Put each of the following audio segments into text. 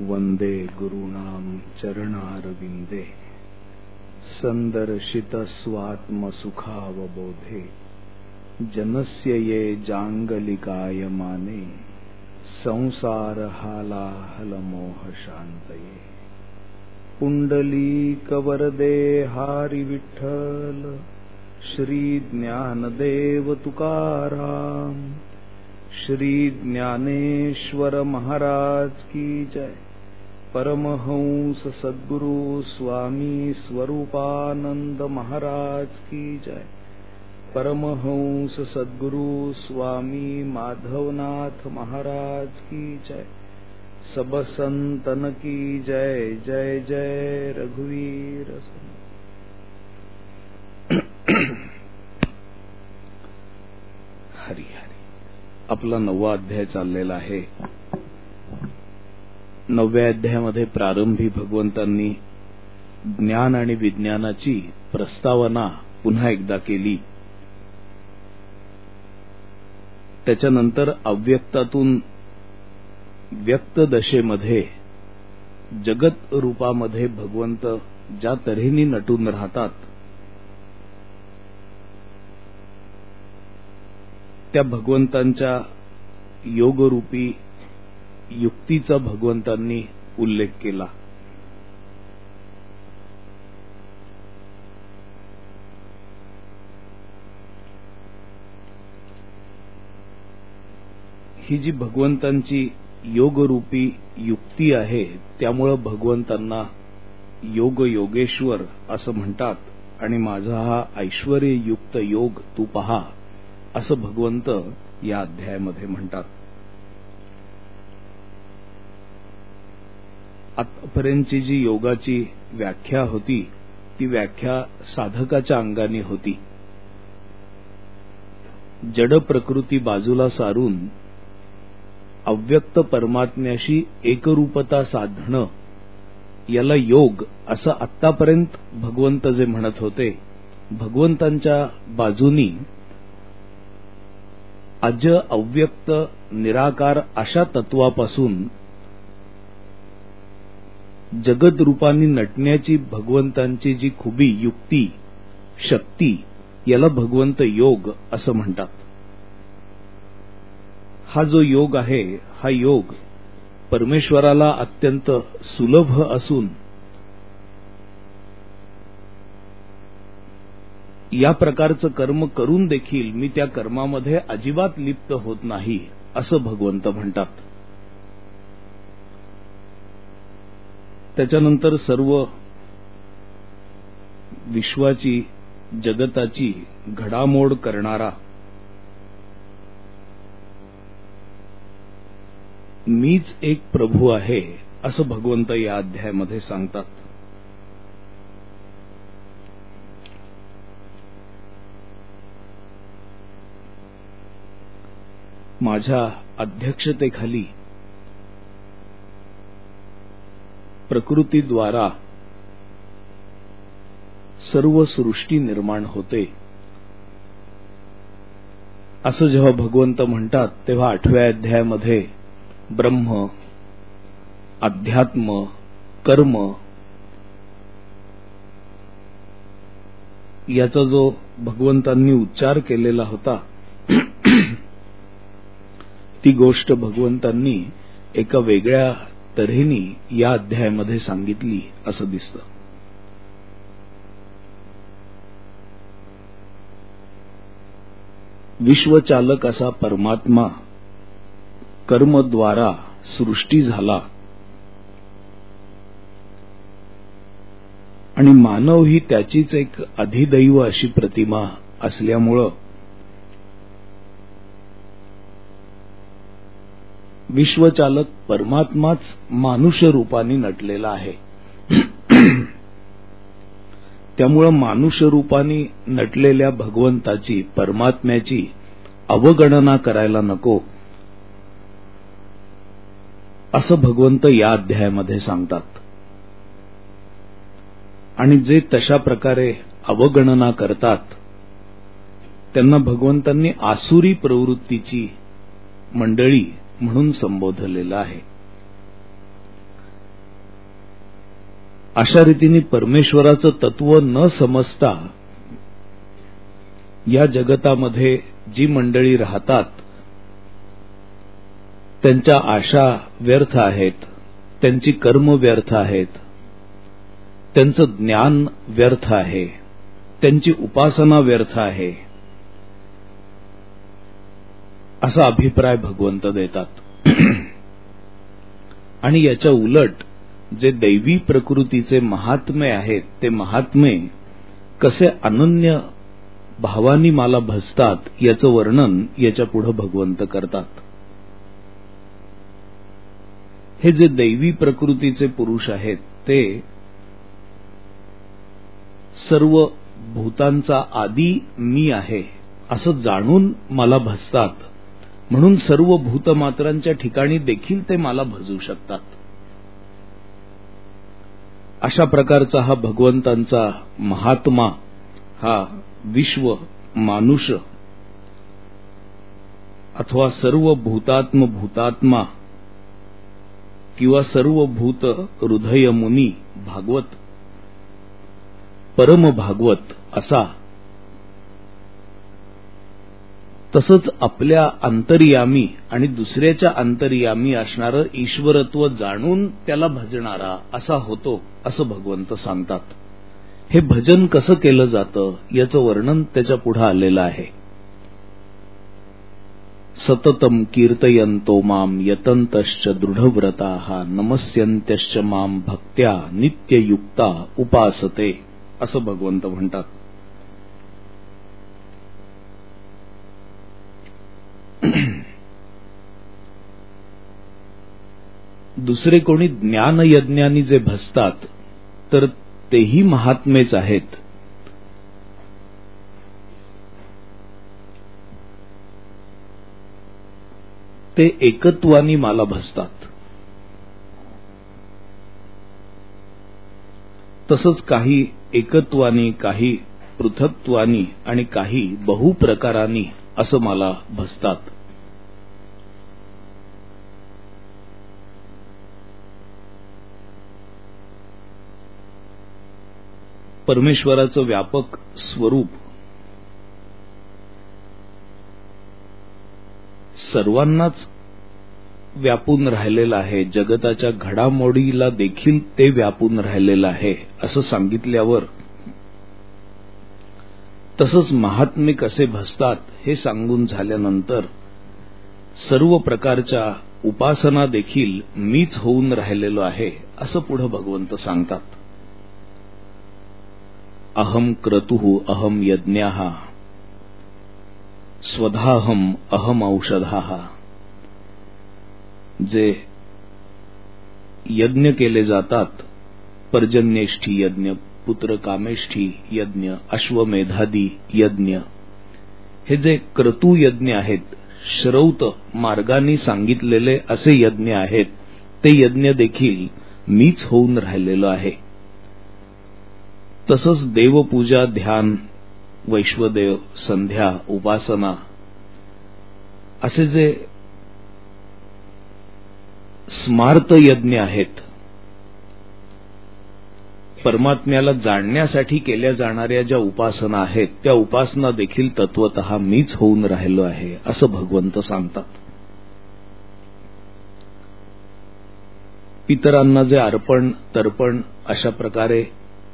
वंदे गुरूणां चरणारविंदे संदर्शितस्वात्मसुखावबोधे जनस्य ये जांगलिकायमाने संसारहालाहलमोहशान्तये पुंडलीकवरदे हारि विठ्ठल श्री ज्ञानदेव तुकाराम श्री ज्ञानेश्वर महाराज की जय। परमहंस सद्गुरु स्वामी स्वरूपानंद महाराज की जय। परमहंस सद्गुरु स्वामी माधवनाथ महाराज की जय। सब संतन की जय। जय जय रघुवीर। हरी हरी। आपला 9वा अध्याय चाललेला आहे। 9व्या अध्यायामध्ये प्रारंभी भगवंतांनी ज्ञान आणि विज्ञानाची प्रस्तावना पुन्हा एकदा केली। त्याच्यानंतर अव्यक्तातून व्यक्त दशेमध्ये जगत रूपामध्ये भगवंत ज्या तऱ्हेने नटून राहतात त्या भगवंतांच्या योगरूपी युक्तीचा भगवंतांनी उल्लेख केला। ही जी भगवंतांची योगरूपी युक्ती आहे त्यामुळे भगवंतांना योग योगेश्वर असं म्हणतात आणि माझा हा ऐश्वर्ययुक्त योग तू पहा असं भगवंत या अध्यायामध्ये म्हणतात। आतापर्यंतची जी योगाची व्याख्या होती ती व्याख्या साधकाच्या अंगाने होती। जड प्रकृती बाजूला सारून अव्यक्त परमात्म्याशी एकरूपता साधणं याला योग असं आतापर्यंत भगवंत जे म्हणत होते, भगवंतांच्या बाजूनी अज अव्यक्त निराकार अशा तत्वापासून जगत रूपाने नटण्याची भगवंतांची जी खुबी युक्ती शक्ती याला भगवंत योग असं म्हणतात। हा जो योग आहे हा योग परमेश्वराला अत्यंत सुलभ असून या प्रकारचं कर्म करून देखील मी त्या कर्मामध्ये अजिबात लिप्त होत नाही असं भगवंत म्हणतात। त्याच्यानंतर सर्व विश्वाची जगताची घडामोड करणारा मीच एक प्रभू आहे असं भगवंत या अध्यायामध्ये सांगतात। माझ्या अध्यक्षतेखाली प्रकृतीद्वारा सर्व सृष्टी निर्माण होते असं जेव्हा भगवंत म्हणतात तेव्हा 8व्या अध्यायामध्ये ब्रह्म अध्यात्म कर्म याचा जो भगवंतांनी उच्चार केलेला होता ती गोष्ट भगवंतांनी एका वेगळ्या तऱ्हेने या अध्यायामध्ये सांगितली असं दिसतं। विश्वचालक असा परमात्मा कर्मद्वारा सृष्टी झाला आणि मानव ही त्याचीच एक अधिदैव अशी प्रतिमा असल्यामुळं विश्वचालक परमात्माच मानुष्य रूपाने नटलेला आहे। त्यामुळं मानुष्य रूपाने नटलेल्या भगवंताची परमात्म्याची अवगणना करायला नको असं भगवंत या अध्यायामध्ये सांगतात। आणि जे तशा प्रकारे अवगणना करतात त्यांना भगवंतांनी आसुरी प्रवृत्तीची मंडळी म्हणून संबोधलेलं आहे। अशा रीतीने परमेश्वराचं तत्व न समजता या जगतामध्ये जी मंडळी राहतात त्यांच्या आशा व्यर्थ आहेत, त्यांची कर्म व्यर्थ आहेत, त्यांचं ज्ञान व्यर्थ आहे, त्यांची उपासना व्यर्थ आहे, असा अभिप्राय भगवंत देतात. आणि याच्या उलट जे दैवी प्रकृतीचे महात्मे आहेत ते महात्मे कसे अनन्य भावानी मला भजतात याचं वर्णन याच्या पुढे भगवंत करतात. हे जे दैवी प्रकृतीचे पुरुष आहेत ते सर्व भूतांचा आदी मी आहे असं जाणून मला भजतात, म्हणून सर्व भूतमात्रांच्या ठिकाणी देखील ते मला भजू शकतात. अशा प्रकारचा हा भगवंतांचा महात्मा, हा विश्व मानुष अथवा सर्व भूतात्म भूतात्मा किंवा सर्व भूत हृदय मुनी भागवत परम भागवत असा, तसंच आपल्या अंतर्यामी आणि दुसऱ्याच्या अंतर्यामी असणारं ईश्वरत्व जाणून त्याला भजणारा असा होतो असं भगवंत सांगतात. हे भजन कसं केलं जातं याचं वर्णन त्याच्या पुढे आलेलं आहे. सततम कीर्तयन्तो माम यतन्तश्च दृढव्रताः नमस्यन्त्यश्च माम भक्त्या नित्ययुक्ता उपासते असं भगवंत म्हणतात. दुसरे कोणी ज्ञानयज्ञानी जे भजतात तर तेही महात्मेच आहेत. ते एकत्वानी मला भजतात. तसंच काही एकत्वानी, काही पृथक्त्वानी आणि काही बहुप्रकारांनी असं मला भजतात. परमेश्वराचं व्यापक स्वरूप सर्वांनाच व्यापून राहिलेलं आहे, जगताच्या घडामोडीला देखील ते व्यापून राहिलेलं आहे असं सांगितल्यावर, तसंच महात्मे कसे भजतात हे सांगून झाल्यानंतर सर्व प्रकारच्या उपासना देखील मीच होऊन राहिलेलो आहे असं पुढे भगवंत सांगतात. अहम क्रतुः अहम यज्ञः स्वधाहम अहम औषधाः. जे यज्ञ केले जातात, पर्जन्येष्ठी यज्ञ, पुत्र कामेष्ठी यज्ञ, अश्वमेधादी यज्ञ, हे जे क्रतू यज्ञ आहेत, श्रौत मार्गाने सांगितलेले असे यज्ञ आहेत, ते यज्ञ देखील मीच होऊन राहिलेलो आहे. तसंच देवपूजा, ध्यान, वैश्वदेव, संध्या, उपासना असे जे स्मार्त यज्ञ आहेत, परमात्म्याला जाणण्यासाठी केल्या जाणाऱ्या ज्या उपासना आहेत त्या उपासना देखील तत्वतः मीच होऊन राहिलो आहे असं भगवंत सांगतात. पितरांना जे अर्पण तर्पण अशा प्रकारे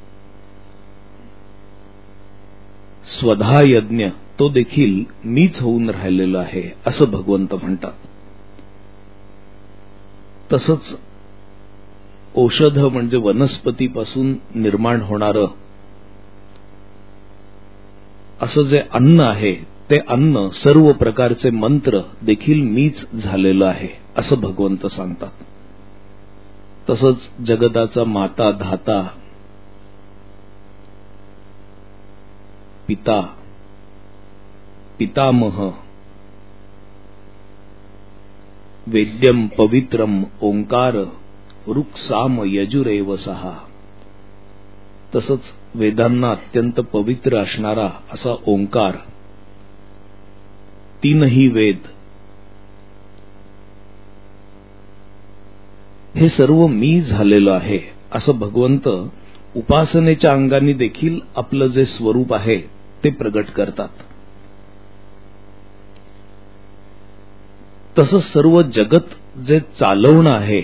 स्वधा यज्ञ तो देखील मीच होऊन राहिलेलो आहे असं भगवंत म्हणतात. तसंच औषध म्हणजे वनस्पतीपासून निर्माण होणारं असं जे अन्न आहे ते अन्न, सर्व प्रकारचे मंत्र देखील मीच झालेलं आहे असं भगवंत सांगतात. तसंच जगताचा माता, धाता, पिता, पितामह, वेद्यम पवित्रम ओंकार ऋक् साम यजुरेव सहा. तसंच वेदांना अत्यंत पवित्र असणारा असा ओंकार, तीनही वेद, हे सर्व मी झालेलो आहे असं भगवंत उपासनेच्या अंगाने देखील आपलं जे स्वरूप आहे ते प्रगट करतात. तसं सर्व जगत जे चालवणं आहे,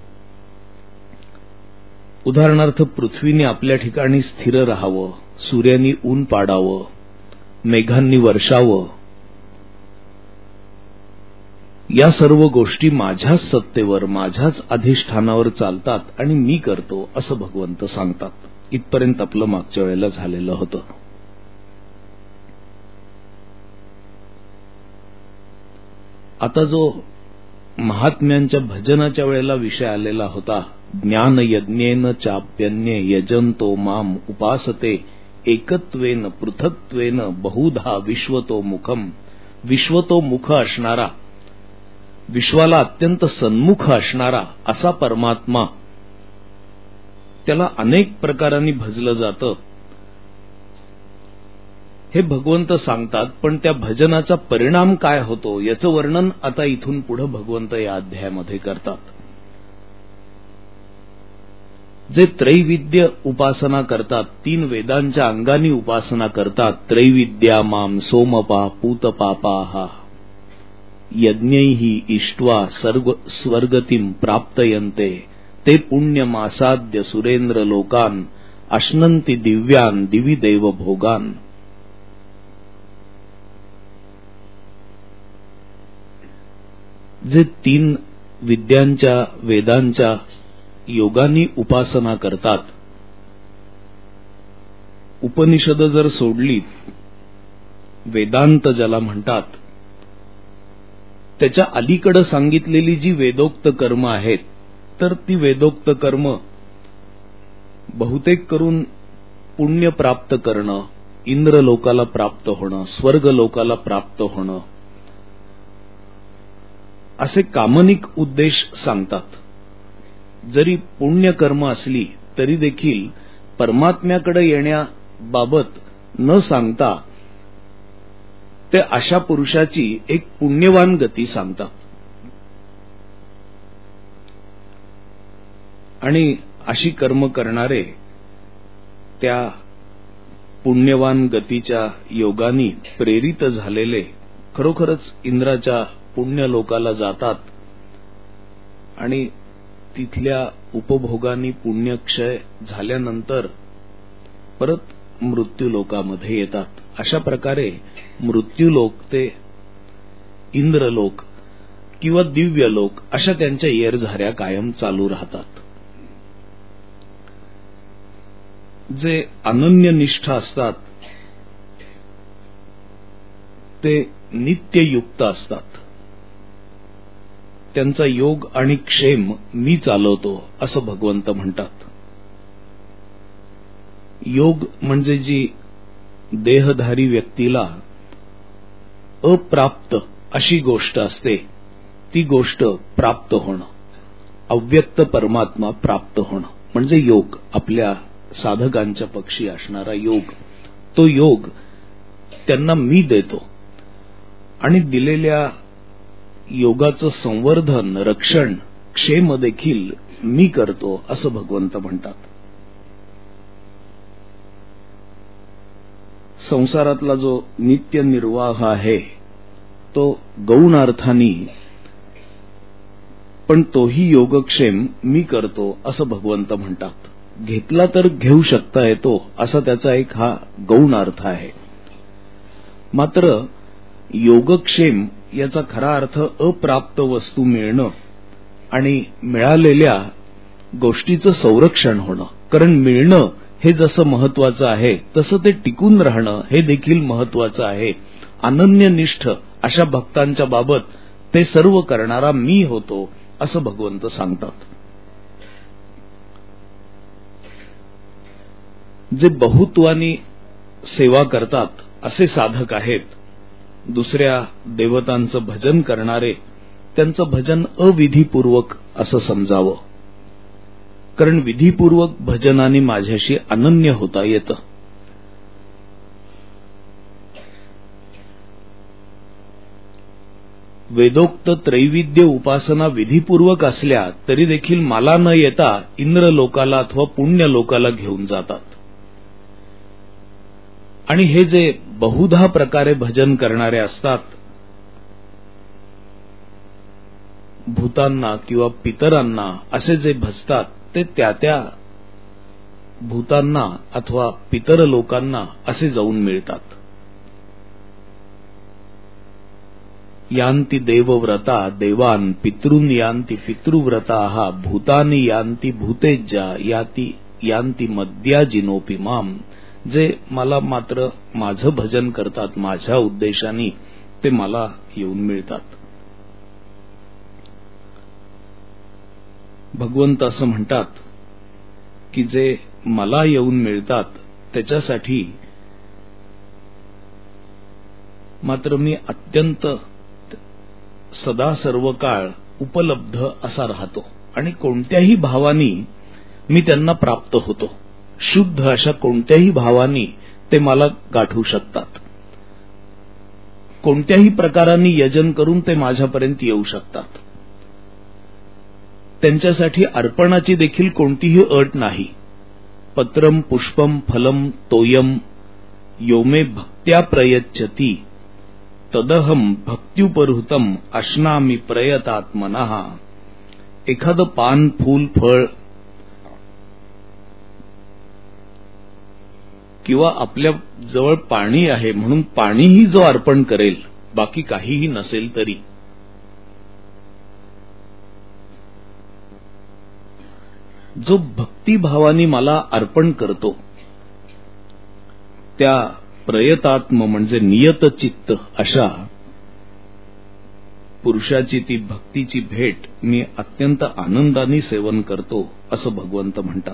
उदाहरणार्थ पृथ्वीने आपल्या ठिकाणी स्थिर राहावं, सूर्यानी ऊन पाडावं, मेघांनी वर्षावं, या सर्व गोष्टी माझ्याच सत्तेवर, माझ्याच अधिष्ठानावर चालतात आणि मी करतो असं भगवंत सांगतात. इथपर्यंत आपलं मागच्या वेळेला झालेलं होतं. आता जो महात्म्यांच्या भजनाच्या वेळेला विषय आलेला होता, ज्ञान यज्ञेन चाप्यन्ये यजंतो माम उपासते एकत्वेन पृथक्त्वेन बहुधा विश्वतो मुखम. विश्वतो मुख असणारा, विश्वाला अत्यंत सन्मुख असणारा असा परमात्मा, त्याला अनेक प्रकारांनी भजलं जातं हे भगवंत सांगतात. पण त्या भजनाचा परिणाम काय होतो याचं वर्णन आता इथून पुढे भगवंत या अध्यायामध्ये करतात. जे त्रैविद्य उपासना करतात, 3 वेदांच्या अंगानी उपासना करतात, त्रैविद्या माम सोमपा पूतपापाः यज्ञैहि इष्ट्वा स्वर्गतिं प्राप्तयन्ते ते पुण्यमासाद्य सुरेंद्र लोकान अश्नन्ति दिव्यान दिवि देव भोगान. जे 3 विद्यांच्या वेदांच्या योगानी उपासना करतात, उपनिषद जर सोडली, वेदांत ज्याला म्हणतात, त्याच्या अलीकडे सांगितलेली जी वेदोक्त कर्म आहेत, तर ती वेदोक्त कर्म बहुतेक करून पुण्य प्राप्त करणं, इंद्रलोकाला प्राप्त होणं, स्वर्गलोकाला प्राप्त होणं, असे कामनिक उद्देश सांगतात. जरी पुण्यकर्म असली तरी देखील परमात्म्याकडे येण्याबाबत न सांगता ते अशा पुरुषाची एक पुण्यवान गती सांगतात. आणि अशी कर्म करणारे त्या पुण्यवान गतीच्या योगानी प्रेरित झालेले खरोखरच इंद्राच्या पुण्यलोकाला जातात आणि तिथल्या उपभोगांनी पुण्यक्षय झाल्यानंतर परत मृत्यूलोकामध्ये येतात. अशा प्रकारे मृत्यूलोक ते इंद्रलोक किंवा दिव्यलोक अशा त्यांच्या येरझाऱ्या कायम चालू राहतात. जे अनन्यनिष्ठ असतात ते नित्ययुक्त असतात. त्यांचा योग आणि क्षेम मी चालवतो असं भगवंत म्हणतात. योग म्हणजे जी देहधारी व्यक्तीला अप्राप्त अशी गोष्ट असते, ती गोष्ट प्राप्त होणं, अव्यक्त परमात्मा प्राप्त होणं म्हणजे योग. आपल्या साधकांच्या पक्षी असणारा योग, तो योग त्यांना मी देतो आणि दिलेल्या योगाचं संवर्धन, रक्षण, क्षेम देखील मी करतो असं भगवंत म्हणतात. संसारातला जो नित्य निर्वाह आहे तो गौण अर्थाने, पण तोही योगक्षेम मी करतो असं भगवंत म्हणतात. घेतला तर घेऊ शकता येतो असा त्याचा एक हा गौण अर्थ आहे. मात्र योगक्षेम याचा खरा अर्थ अप्राप्त वस्तू मिळणं आणि मिळालेल्या गोष्टीचं संरक्षण होणं. कारण मिळणं हे जसं महत्वाचं आहे तसं ते टिकून राहणं हे देखील महत्वाचं आहे. अनन्यनिष्ठ अशा भक्तांच्या बाबत ते सर्व करणारा मी होतो असं भगवंत सांगतात. जे बहुत्वानी सेवा करतात असे साधक आहेत, दुसऱ्या देवतांचं भजन करणारे, त्यांचं भजन अविधीपूर्वक असं समजावं. कारण विधीपूर्वक भजनाने माझ्याशी अनन्य होता येतं. वेदोक्त त्रैविद्य उपासना विधीपूर्वक असल्या तरी देखील मला न येता इंद्र लोकाला अथवा पुण्य लोकाला घेऊन जातात. आणि हे जे बहुधा प्रकारे भजन करणारे असतात, भूतांना किंवा पितरांना असे जे भजतात, ते त्या भूतांना अथवा पितर लोकांना असे जाऊन मिळतात. यांती देवव्रता देवान पितॄन यांती पितृव्रता भूतानी यांती भूतेज्या यांती मद्याजिनोपी माम. जे मला मात्र माझं भजन करतात माझ्या उद्देशाने, ते मला येऊन मिळतात. भगवंत असं म्हणतात की जे मला येऊन मिळतात त्याच्यासाठी मात्र मी अत्यंत सदा सर्व काळ उपलब्ध असा राहतो आणि कोणत्याही भावानी मी त्यांना प्राप्त होतो. शुद्ध अशा कोणत्याही भावानी ते मला गाठू शकतात. कोणत्याही प्रकाराने यजन करून ते माझ्यापर्यंत येऊ शकतात. त्यांच्यासाठी अर्पणाची देखील कोणतीही अट नाही. पत्रम पुष्पम फलम तोयम योमे भक्त्या प्रयच्छति तदहम भक्त्युपहृतम अश्नामी प्रयतात्मनः. एखादं पान फूल फळ किंवा आपल्या जवळ पाणी आहे म्हणून पाणीही जो अर्पण करेल, बाकी काहीही नसेल तरी, जो भक्तिभावाने मला अर्पण करतो, त्या प्रयतात्म म्हणजे नियतचित्त अशा पुरुषाची ती भक्तीची भेट मी अत्यंत आनंदाने सेवन करतो, असं भगवंत म्हणतात.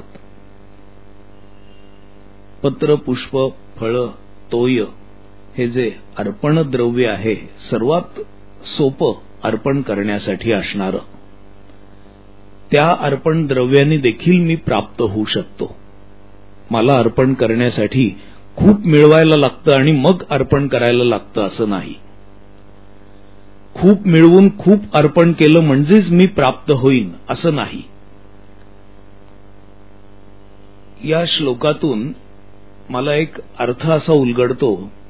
पत्र पुष्प फळ तोय हे जे अर्पण द्रव्य आहे, सर्वात सोपं अर्पण करण्यासाठी असणारं, त्या अर्पण द्रव्याने देखील मी प्राप्त होऊ शकतो. मला अर्पण करण्यासाठी खूप मिळवायला लागतं आणि मग अर्पण करायला लागतं असं नाही. खूप मिळवून खूप अर्पण केलं म्हणजेच मी प्राप्त होईन असं नाही. या श्लोकातून मला एक अर्थ असा उलगडतो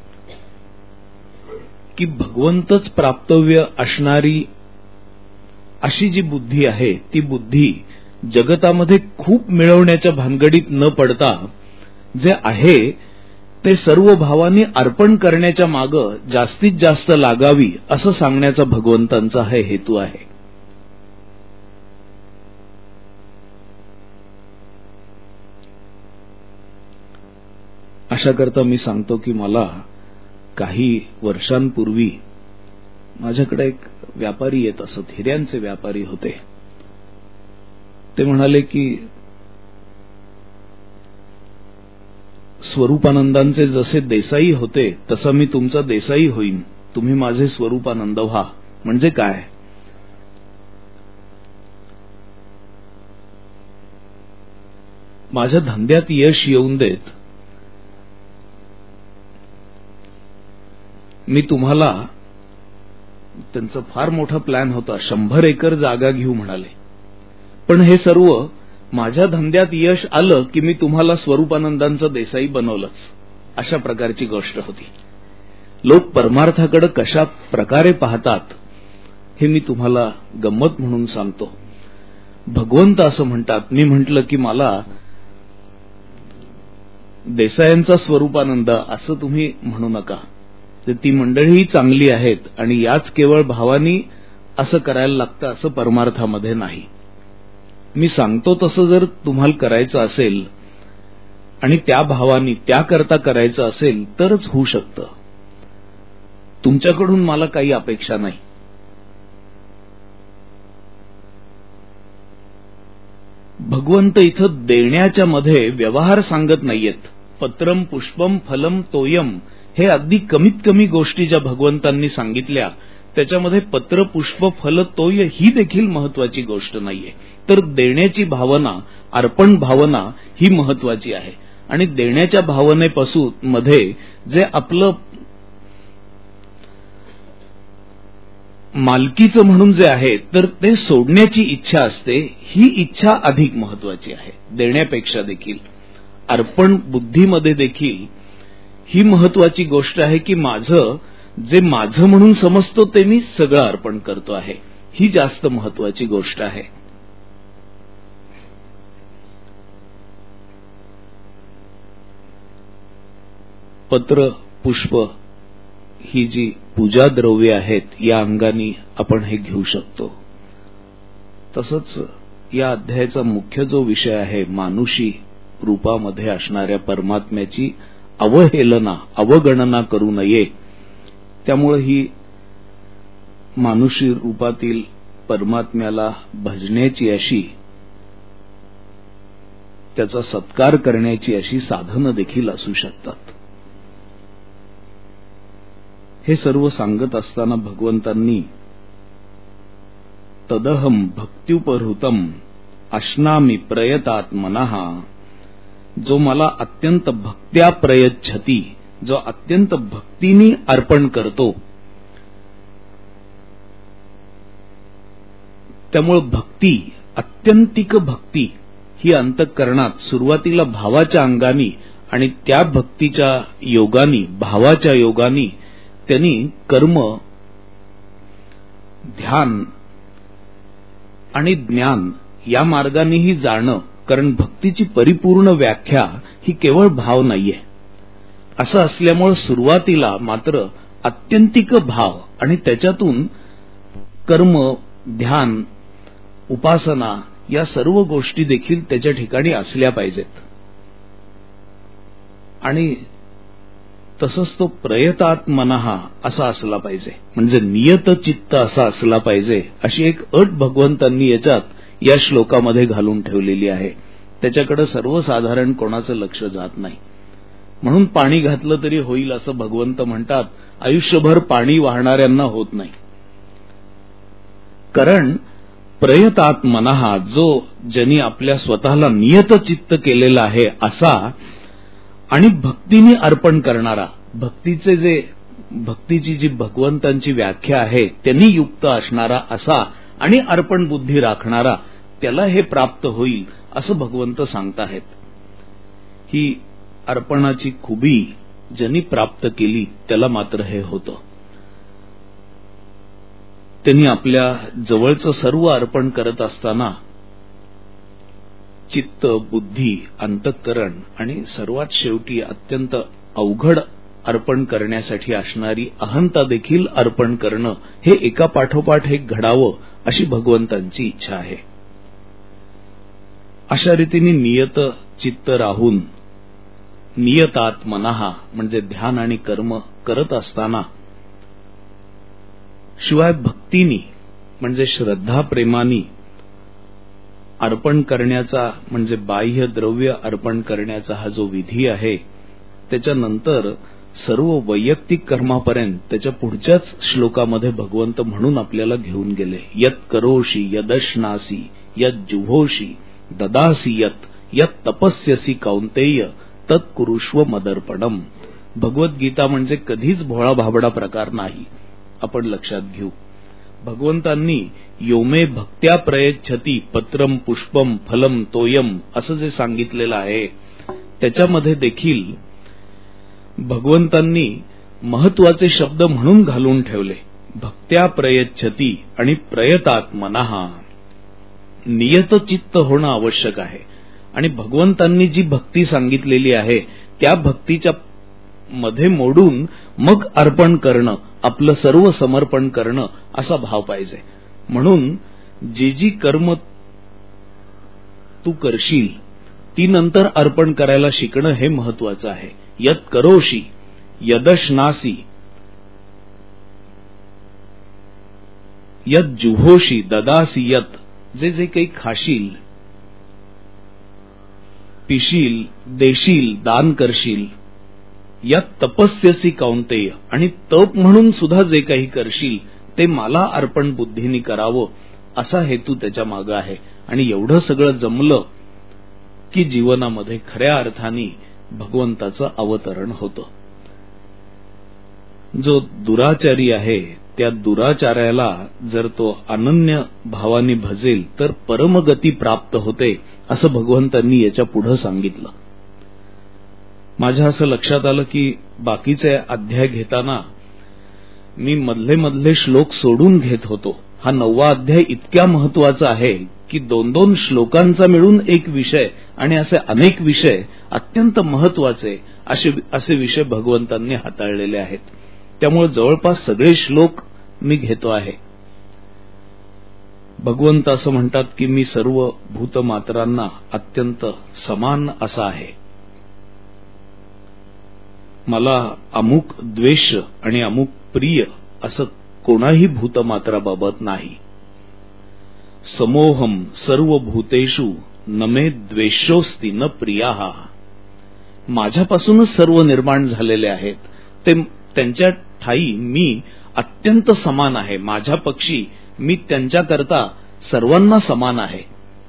की भगवंतच प्राप्तव्य असणारी अशी जी बुद्धी आहे, ती बुद्धी जगतामध्ये खूप मिळवण्याच्या भानगडीत न पडता जे आहे ते सर्व भावांनी अर्पण करण्याच्या मागं जास्तीत जास्त लागावी असं सांगण्याचा भगवंतांचा हा हेतू आहे. अशा करता मी सांगतो की मला काही वर्षांपूर्वी माझ्याकडे एक व्यापारी येत असत, हिऱ्यांचे व्यापारी होते. ते म्हणाले की स्वरूपानंदांचे जसे देसाई होते तसा मी तुमचा देसाई होईन, तुम्ही माझे स्वरूपानंद व्हा. म्हणजे काय? माझ्या धंद्यात यश येऊन देत मी तुम्हाला, त्यांचा फार मोठा प्लॅन होता, 100 एकर जागा घेऊ म्हणाले. पण हे सर्व माझ्या धंद्यात यश आलं की मी तुम्हाला स्वरूपानंदांचं देसाई बनवलंच, अशा प्रकारची गोष्ट होती. लोक परमार्थाकडे कशा प्रकारे पाहतात हे मी तुम्हाला गंमत म्हणून सांगतो. भगवंत असं म्हणतात, मी म्हटलं की मला देसायांचा स्वरूपानंद असं तुम्ही म्हणू नका, तर ती मंडळीही चांगली आहेत आणि याच केवळ भावानी असं करायला लागतं असं परमार्थामध्ये नाही. मी सांगतो तसं जर तुम्हाला करायचं असेल आणि त्या भावानी त्याकरता करायचं असेल तरच होऊ शकतं. तुमच्याकडून मला काही अपेक्षा नाही. भगवंत इथं देण्याच्या मध्ये व्यवहार सांगत नाहीयेत. पत्रम पुष्पम फलम तोयम हे अगदी कमीत कमी गोष्टी ज्या भगवंतांनी सांगितल्या त्याच्यामध्ये पत्र पुष्प फल तोय ही देखील महत्वाची गोष्ट नाहीये. तर देण्याची भावना, अर्पण भावना ही महत्वाची आहे. आणि देण्याच्या भावनेपासून मध्ये जे आपलं मालकीचं म्हणून जे आहे तर ते सोडण्याची इच्छा असते, ही इच्छा अधिक महत्वाची आहे देण्यापेक्षा देखील. अर्पण बुद्धीमध्ये देखील ही महत्वाची गोष्ट आहे की माझं जे माझं म्हणून समजतो ते मी सगळं अर्पण करतो आहे, ही जास्त महत्वाची गोष्ट आहे. पत्र पुष्प ही जी पूजा द्रव्ये आहेत या अंगाने आपण हे घेऊ शकतो. तसंच या अध्यायाचा मुख्य जो विषय आहे मानुषी रूपामध्ये असणाऱ्या परमात्म्याची अवहेलना अवगणना करू नये, त्यामुळे ही मानुषी रूपातील परमात्म्याला भजण्याची अशी, त्याचा सत्कार करण्याची अशी साधनं देखील असू शकतात. हे सर्व सांगत असताना भगवंतांनी तदहम भक्त्युपहृतम अश्नामी प्रयतात्मनः, जो मला अत्यंत भक्त्या प्रयच्छती, जो अत्यंत भक्तीने अर्पण करतो, त्यामुळे भक्ती अत्यंतिक भक्ती ही अंतःकरणात सुरुवातीला भावाच्या अंगानी आणि त्या भक्तीच्या योगानी भावाच्या योगानी त्यांनी कर्म ध्यान आणि ज्ञान या मार्गानेही जाणं, कारण भक्तीची परिपूर्ण व्याख्या ही केवळ भाव नाहीये. असं असल्यामुळे सुरुवातीला मात्र अत्यंतिक भाव आणि त्याच्यातून कर्म ध्यान उपासना या सर्व गोष्टी देखील त्याच्या ठिकाणी असल्या पाहिजेत. आणि तसंच तो प्रयतात्मनः असा असला पाहिजे, म्हणजे नियत चित्त असा असला पाहिजे, अशी एक अट भगवंतांनी याच्यात या श्लोकामध्ये घालून ठेवलेली आहे. त्याच्याकडे सर्वसाधारण कोणाचं लक्ष जात नाही. म्हणून पाणी घातलं तरी होईल असं भगवंत म्हणतात, आयुष्यभर पाणी वाहणाऱ्यांना होत नाही. कारण प्रयतात्मनः जो ज्यांनी आपल्या स्वतःला नियत चित्त केलेला आहे असा आणि भक्तीने अर्पण करणारा, भक्तीची जी भगवंतांची व्याख्या आहे त्यांनी युक्त असणारा असा आणि अर्पण बुद्धी राखणारा, त्याला हे प्राप्त होईल असं भगवंत सांगताहेत. ही अर्पणाची खुबी ज्यांनी प्राप्त केली त्याला मात्र हे होतं. त्यांनी आपल्या जवळचं सर्व अर्पण करत असताना चित्त बुद्धी अंतःकरण आणि सर्वात शेवटी अत्यंत अवघड अर्पण करण्यासाठी असणारी अहंता देखील अर्पण करणं, हे एका पाठोपाठ एक घडावं अशी भगवंतांची इच्छा आहे. अशा रीतीने नियत चित्त राहून नियतात्मनः म्हणजे ध्यान आणि कर्म करत असताना, शिवाय भक्तीनी म्हणजे श्रद्धा प्रेमानी अर्पण करण्याचा, म्हणजे बाह्य द्रव्य अर्पण करण्याचा हा जो विधी आहे, त्याच्यानंतर सर्व वैयक्तिक कर्मापर्यंत त्याच्या पुढच्याच श्लोकामध्ये भगवंत म्हणून आपल्याला घेऊन गेले. यत करोषि यदश्नासी यत जुहोषि ददासी यत तपस्यसी कौंतेय तत्कुरुष्व मदर्पणम. भगवद्गीता म्हणजे कधीच भोळा भाबडा प्रकार नाही, आपण लक्षात घेऊ. भगवंतांनी योमे भक्त्या प्रयच्छती पत्रम पुष्पम फलम तोयम असं जे सांगितलेलं आहे, त्याच्यामध्ये देखील भगवंतांनी महत्वाचे शब्द म्हणून घालून ठेवले. भक्त्या प्रयच्छती आणि प्रयतात्मनः, नियतचित्त होणं आवश्यक आहे. आणि भगवंतांनी जी भक्ती सांगितलेली आहे त्या भक्तीच्या मध्ये मोडून मग अर्पण करणं, आपलं सर्व समर्पण करणं असा भाव पाहिजे. म्हणून जी कर्म तू करशील ती नंतर अर्पण करायला शिकणं हे महत्वाचं आहे. यत करोषि यदश्नासी यत जुहोषि ददासी यत, जे काही खाशील पिशील देशील दान करशील, या तपस्यसी कौंतेय, आणि तप म्हणून सुद्धा जे काही करशील ते मला अर्पण बुद्धीने करावं असा हेतू त्याच्या मागे आहे. आणि एवढं सगळं जमलं की जीवनामध्ये खऱ्या अर्थाने भगवंताचं अवतरण होतं. जो दुराचारी आहे त्या दुराचार्याला जर तो अनन्य भावाने भजेल तर परमगती प्राप्त होते, असं भगवंतांनी याच्या पुढे सांगितलं. माझ्या असं लक्षात आलं की बाकीचे अध्याय घेताना मी मधले श्लोक सोडून घेत होतो. हा 9वा अध्याय इतक्या महत्वाचा आहे की 2-2 श्लोकांचा मिळून एक विषय आणि असे अनेक विषय अत्यंत महत्वाचे असे विषय भगवंतांनी हाताळलेले आहेत. त्यामुळे जवळपास सगळे श्लोक मी घेतो आहे. भगवंत असं म्हणतात की मी सर्व भूतमात्रांना अत्यंत समान असा आहे. मला अमुक द्वेष आणि अमुक प्रिय असं कोणाही भूतमात्राबाबत नाही. समोहम सर्व भूतेषु न मे द्वेषोस्ति न प्रियाः. माझ्यापासूनच सर्व निर्माण झालेले आहेत, ते त्यांच्या ठाई मी अत्यंत समान आहे. माझ्या पक्षी मी त्यांच्याकरता सर्वांना समान आहे.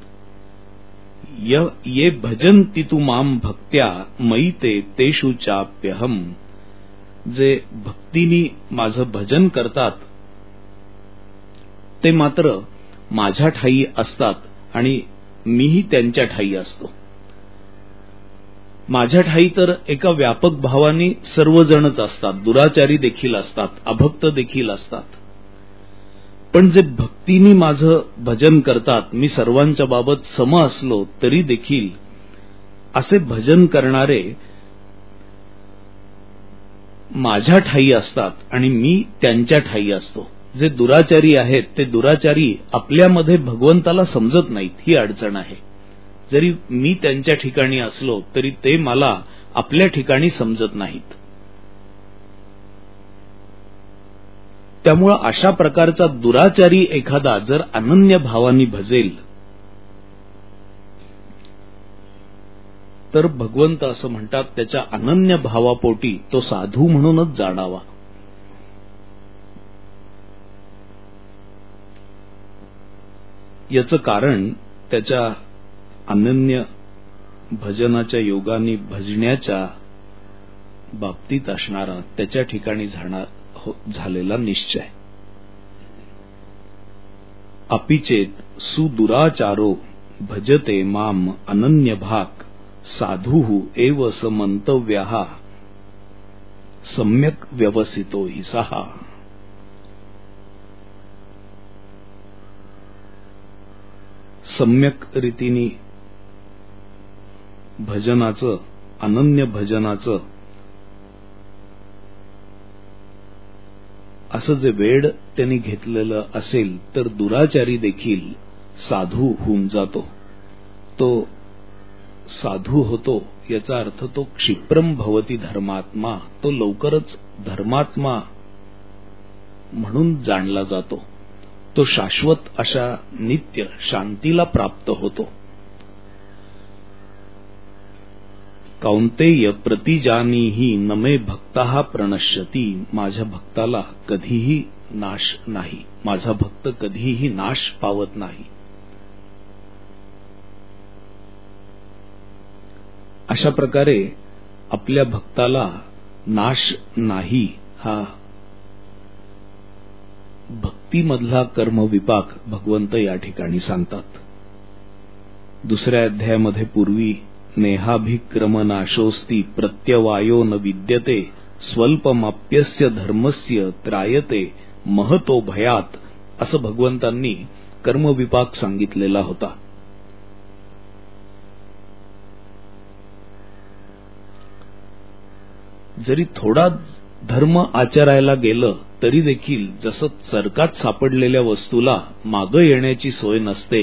ये भजन्ति तु माम भक्त्या मयि ते तेषु चाप्यहम. जे भक्तीनी माझं भजन करतात ते मात्र माझ्या ठाई असतात आणि मीही त्यांच्या ठाई असतो. माझ्या ठाई तर एका व्यापक भावाने सर्वजणच असतात, दुराचारी देखील असतात, अभक्त देखील असतात. पण जे भक्तीने माझं भजन करतात, मी सर्वांच्या बाबत सम असलो तरी देखील असे भजन करणारे माझ्या ठाई असतात आणि मी त्यांच्या ठाई असतो. जे दुराचारी आहेत ते दुराचारी आपल्यामध्ये भगवंताला समजत नाहीत, ही अडचण आहे. जरी मी त्यांच्या ठिकाणी असलो तरी ते मला आपल्या ठिकाणी समजत नाहीत. त्यामुळे अशा प्रकारचा दुराचारी एखादा जर अनन्य भावाने भजेल तर भगवंत असं म्हणतात त्याच्या अनन्य भावापोटी तो साधू म्हणूनच जाणावा. याचं कारण त्याच्या अनन्य भजनाच्या योगाने भजण्याच्या बाबतीत असणारा त्याच्या ठिकाणी झालेला निश्चय. अपिचेत सुदुराचारो भजते माम अनन्य भाग साधु एव समंतव्यः सम्यक व्यवसितो हि सहा. सम्यक रीतीने भजनाचं, अनन्य भजनाचं असं जे वेड त्यांनी घेतलेलं असेल तर दुराचारी देखील साधू होऊन जातो. तो साधू होतो याचा अर्थ तो क्षिप्रम भवती धर्मात्मा, तो लवकरच धर्मात्मा म्हणून जाणला जातो. तो शाश्वत अशा नित्य शांतीला प्राप्त होतो. कौंतेय प्रतिजानीहि न मे भक्तः प्रणश्यती. माझ्या भक्ताला कधीही नाश नाही, माझा भक्त कधीही नाश पावत नाही. अशा प्रकारे आपल्या भक्ताला नाश नाही हा भक्तीमधला कर्मविपाक भगवंत या ठिकाणी सांगतात. 2ऱ्या अध्यायामध्ये पूर्वी नेहाभिक्रमनाशोस्ति प्रत्यवायो न विद्यते स्वल्पमाप्यस्य धर्मस्य त्रायते महतो भयात असं भगवंतांनी कर्मविपाक सांगितलेला होता. जरी थोडा धर्म आचरायला गेलं तरी देखील जसं चरकात सापडलेल्या वस्तूला मागं येण्याची सोय नसते,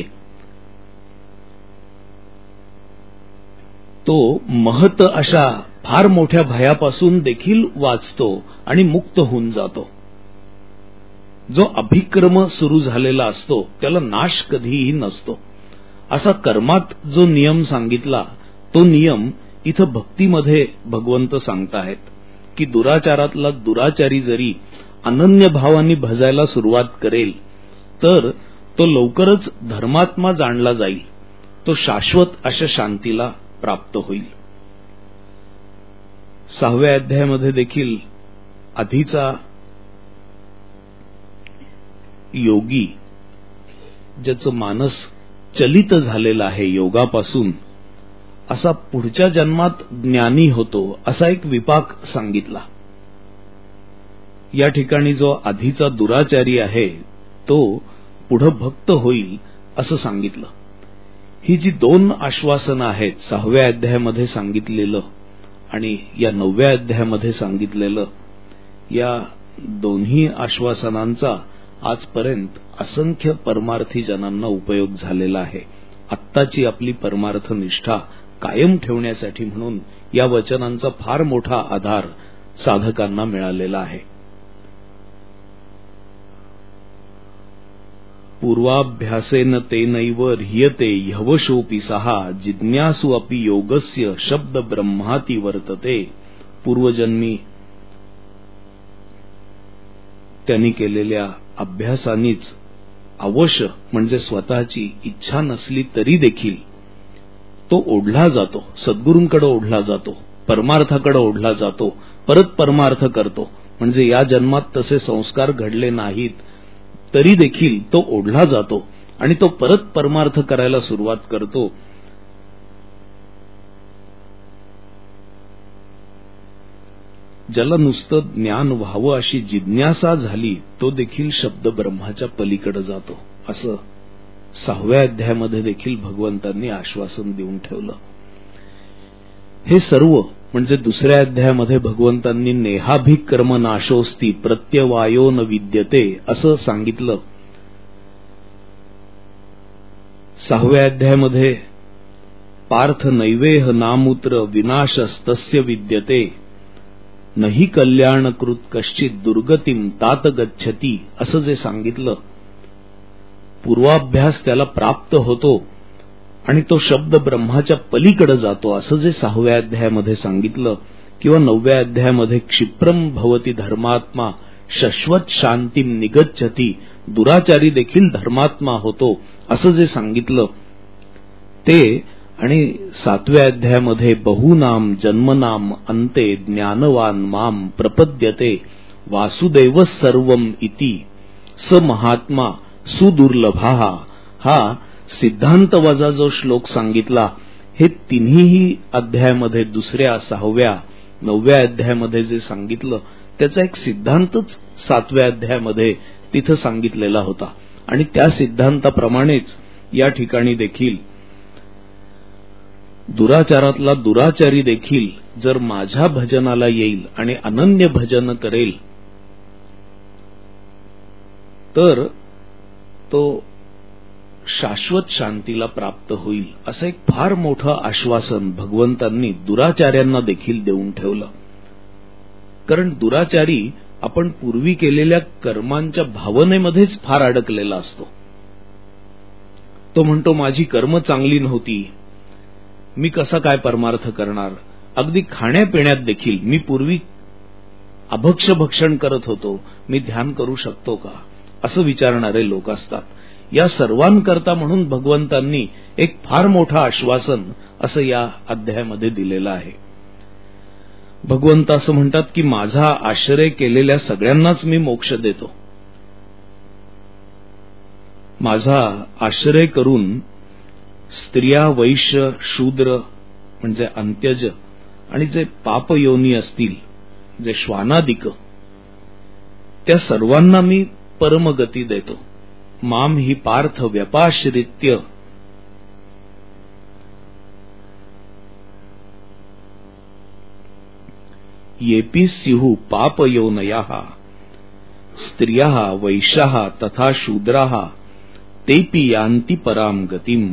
तो महत अशा फार मोठ्या भयापासून देखील वाचतो आणि मुक्त होऊन जातो. जो अभिक्रम सुरू झालेला असतो त्याला नाश कधीही नसतो. असा कर्मात जो नियम सांगितला तो नियम इथं भक्तीमध्ये भगवंत सांगताहेत की दुराचारातला दुराचारी जरी अनन्य भावाने भजायला सुरुवात करेल तर तो लवकरच धर्मात्मा जाणला जाईल, तो शाश्वत अशा शांतीला प्राप्त होईल. 6व्या अध्यायामध्ये देखील आधीचा योगी, ज्याचं मानस चलित झालेलं आहे योगापासून, असा पुढच्या जन्मात ज्ञानी होतो असा एक विपाक सांगितला. या ठिकाणी जो आधीचा दुराचारी आहे तो पुढे भक्त होईल असं सांगितलं. ही जी 2 आश्वासनं आहेत, 6व्या अध्यायामध्ये सांगितलेलं आणि या 9व्या अध्यायामध्ये सांगितलेलं, या दोन्ही आश्वासनांचा आजपर्यंत असंख्य परमार्थी जनांना उपयोग झालेला आहे. आत्ताची आपली परमार्थ निष्ठा कायम ठेवण्यासाठी म्हणून या वचनांचा फार मोठा आधार साधकांना मिळालेला आहे. पूर्वाभ्यासेन तेनैव ह्रियते ह्यवशोऽपि सहा जिज्ञासु अपि योगस्य शब्द ब्रह्माति वर्तते. पूर्वजन्मी त्यांनी केलेल्या अभ्यासानीच अवश्य म्हणजे स्वतःची इच्छा नसली तरी देखील तो ओढला जातो, सद्गुरूंकडे ओढला जातो, परमार्थाकडे ओढला जातो, परत परमार्थ करतो. म्हणजे या जन्मात तसे संस्कार घडले नाहीत तरी देखील तो ओढला जातो आणि तो परत परमार्थ करायला सुरुवात करतो. ज्याला नुसतं ज्ञान व्हावं अशी जिज्ञासा झाली तो देखील शब्द ब्रह्माच्या पलीकडे जातो, असं 6व्या अध्यायामध्ये देखील भगवंतांनी आश्वासन देऊन ठेवलं. हे सर्व म्हणजे 2ऱ्या अध्यायामध्ये भगवंतांनी नेहाभिक कर्म नाशोस्ती प्रत्यवायो न विद्यते असं सांगितलं. 6व्या अध्यायामध्ये पार्थ नैवेह नामूत्र विनाशस्तस्य विद्यते नहि कल्याणकृत कश्चित दुर्गतीम तात गच्छती असं जे सांगितलं, पूर्वाभ्यास त्याला प्राप्त होतो आणि तो शब्द ब्रह्माच्या पलीकडे जातो असं जे 6व्या अध्यायामध्ये सांगितलं, किंवा 9व्या अध्यायामध्ये क्षिप्रम भवती धर्मात्मा शाश्वत शांतीम निगच्छती, दुराचारी देखील धर्मात्मा होतो असं जे सांगितलं ते, आणि 7व्या अध्यायामध्ये बहुनाम जन्मनाम अंते ज्ञानवान माम प्रपद्यते वासुदेव सर्वम इति स महात्मा सुदुर्लभा, हा सिद्धांत वजा जो श्लोक सांगितला, हे तिन्ही अध्यायामध्ये 2ऱ्या, 6व्या, 9व्या अध्यायामध्ये जे सांगितलं त्याचा एक सिद्धांतच 7व्या अध्यायामध्ये तिथं सांगितलेला होता. आणि त्या सिद्धांताप्रमाणेच या ठिकाणी देखील दुराचारातला दुराचारी देखील जर माझ्या भजनाला येईल आणि अनन्य भजन करेल तर तो शाश्वत शांतीला प्राप्त होईल, असं एक फार मोठं आश्वासन भगवंतांनी दुराचार्यांना देखील देऊन ठेवलं. कारण दुराचारी आपण पूर्वी केलेल्या कर्मांच्या भावनेमध्येच फार अडकलेला असतो. तो म्हणतो माझी कर्म चांगली नव्हती, मी कसा काय परमार्थ करणार, अगदी खाण्यापिण्यात देखील मी पूर्वी अभक्ष भक्षण करत होतो, मी ध्यान करू शकतो का, असं विचारणारे लोक असतात. या सर्वांकरता म्हणून भगवंतांनी एक फार मोठं आश्वासन असं या अध्यायामध्ये दिलेलं आहे. भगवंत असं म्हणतात की माझा आश्रय केलेल्या सगळ्यांनाच मी मोक्ष देतो. माझा आश्रय करून स्त्रिया, वैश्य, शूद्र म्हणजे अंत्यज आणि जे पापयोनी असतील, जे श्वानादिक, त्या सर्वांना मी परमगती देतो. माम ही पार्थ व्यपाश्रित्य येपी स्युः पापयोनयाः स्त्रियाः वैश्याः तथा शूद्राः तेपि यान्ति पराम गतिम.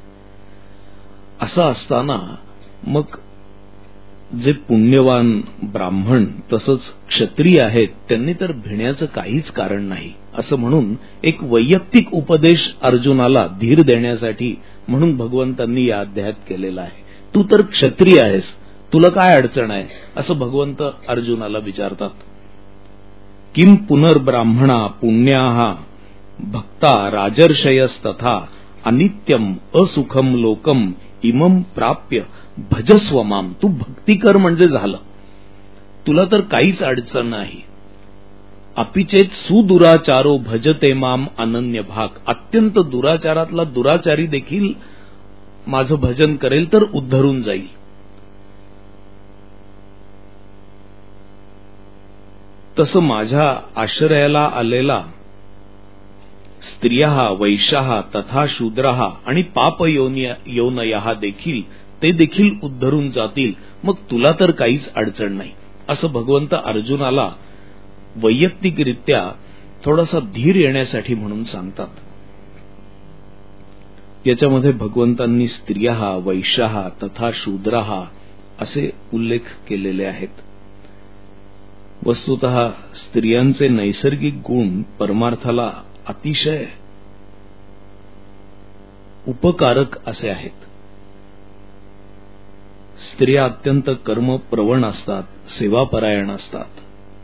असं असताना मग जे पुण्यवान ब्राह्मण तसंच क्षत्रिय आहेत त्यांनी तर भिण्याचं काहीच कारण नाही, असं म्हणून एक वैयक्तिक उपदेश अर्जुनाला धीर देण्यासाठी म्हणून भगवंतांनी या अध्यायात केलेला आहे. तू तर क्षत्रिय आहेस, तुला काय अडचण आहे, असं भगवंत अर्जुनाला विचारतात. किम पुनर्ब्राह्मणा पुण्याः भक्ता राजर्षयस्तथा अनित्यम असुखम लोकम इमम प्राप्य भजस्व माम. तू भक्ती कर म्हणजे झालं, तुला तर काहीच अडचण नाही. अपिचेत सुदुराचारो भजते माम अनन्य भाग. अत्यंत दुराचारातला दुराचारी देखील माझं भजन करेल तर उद्धरून जाईल. तसं माझ्या आश्रयाला आलेला स्त्रिया वैश्या तथा शूद्रा आणि पाप योनया देखील ते देखील उद्धरून जातील. मग तुला तर काहीच अडचण नाही, असं भगवंत अर्जुनाला वैयक्तिकरित्या थोडासा धीर येण्यासाठी म्हणून सांगतात. याच्यामध्ये भगवंतांनी स्त्रिया वैश्या तथा शूद्रा असे उल्लेख केलेले आहेत. वस्तुतः स्त्रियांचे नैसर्गिक गुण परमार्थाला अतिशय उपकारक असे आहेत. स्त्रिया अत्यंत कर्मप्रवण असतात, सेवापरायण असतात.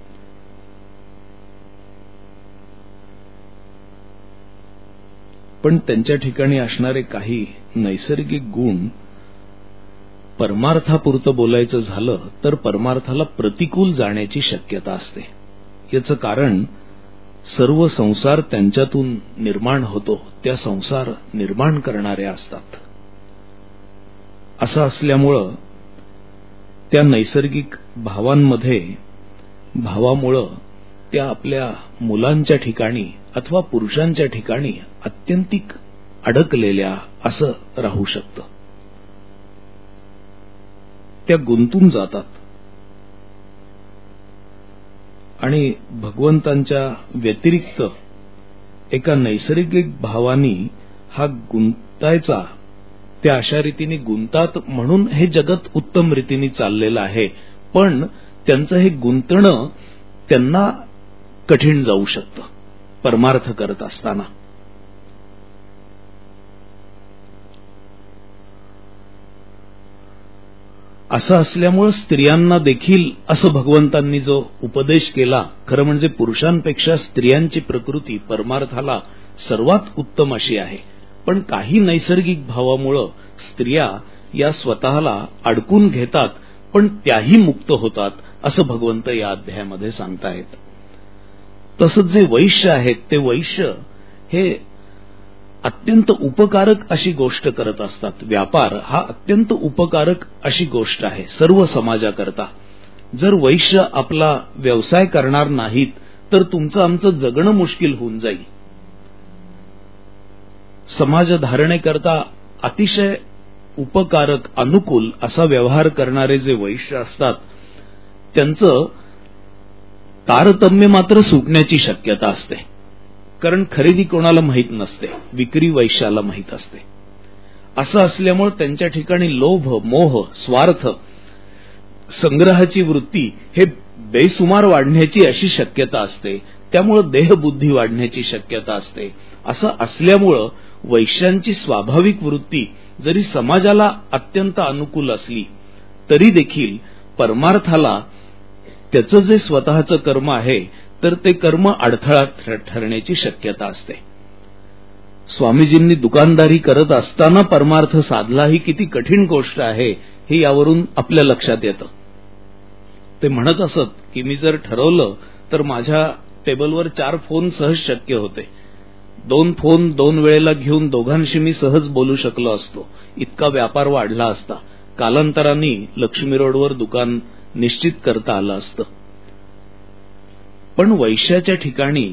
पण त्यांच्या ठिकाणी असणारे काही नैसर्गिक गुण परमार्थापुरतं बोलायचं झालं तर परमार्थाला प्रतिकूल जाण्याची शक्यता असते. याचं कारण सर्व संसार त्यांच्यातून निर्माण होतो, त्या संसार निर्माण करणाऱ्या असतात. असं असल्यामुळं त्या नैसर्गिक भावामुळं त्या आपल्या मुलांच्या ठिकाणी अथवा पुरुषांच्या ठिकाणी अत्यंतिक अडकलेल्या असं राहू शकतं. त्या गुंतून जातात आणि भगवंतांच्या व्यतिरिक्त एका नैसर्गिक भावानी हा गुंतायचा, त्या अशा रीतीने गुंतात म्हणून हे जगत उत्तम रीतीने चाललेलं आहे. पण त्यांचं हे गुंतणं त्यांना कठीण जाऊ शकतं परमार्थ करत असताना. असं असल्यामुळे स्त्रियांना देखील असं भगवंतांनी जो उपदेश केला, खरं म्हणजे पुरुषांपेक्षा स्त्रियांची प्रकृती परमार्थाला सर्वात उत्तम अशी आहे. पण काही नैसर्गिक भावामुळं स्त्रिया या स्वतःला अडकून घेतात, पण त्याही मुक्त होतात असं भगवंत या अध्यायामध्ये सांगतायत. तसंच जे वैश्य आहेत ते वैश्य हे अत्यंत उपकारक अशी गोष्ट करत असतात. व्यापार हा अत्यंत उपकारक अशी गोष्ट आहे सर्व समाजाकरता. जर वैश्य आपला व्यवसाय करणार नाहीत तर तुमचं आमचं जगणं मुश्किल होऊन जाईल. समाजधारणेकरता अतिशय उपकारक अनुकूल असा व्यवहार करणारे जे वैश्य असतात त्यांचं तारतम्य मात्र सुटण्याची शक्यता असते. कारण खरेदी कोणाला माहीत नसते, विक्री वैश्याला माहीत असते. असं असल्यामुळे त्यांच्या ठिकाणी लोभ, मोह, स्वार्थ, संग्रहाची वृत्ती हे बेसुमार वाढण्याची अशी शक्यता असते. त्यामुळे देहबुद्धी वाढण्याची शक्यता असते. असं असल्यामुळं वैश्यांची स्वाभाविक वृत्ती जरी समाजाला अत्यंत अनुकूल असली तरी देखील परमार्थाला त्याचं जे स्वतःचं कर्म आहे तर ते कर्म अडथळा ठरण्याची शक्यता असते. स्वामीजींनी दुकानदारी करत असताना परमार्थ साधला ही किती कठीण गोष्ट आहे हे यावरून आपल्या लक्षात येतं. ते म्हणत असत की मी जर ठरवलं तर माझ्या टेबलवर 4 फोन सहज शक्य होते. 2 फोन 2 वेळेला घेऊन दोघांशी मी सहज बोलू शकलो असतो. इतका व्यापार वाढला असता. कालांतराने लक्ष्मी रोडवर दुकान निश्चित करता आलं असतं. पण वैश्याच्या ठिकाणी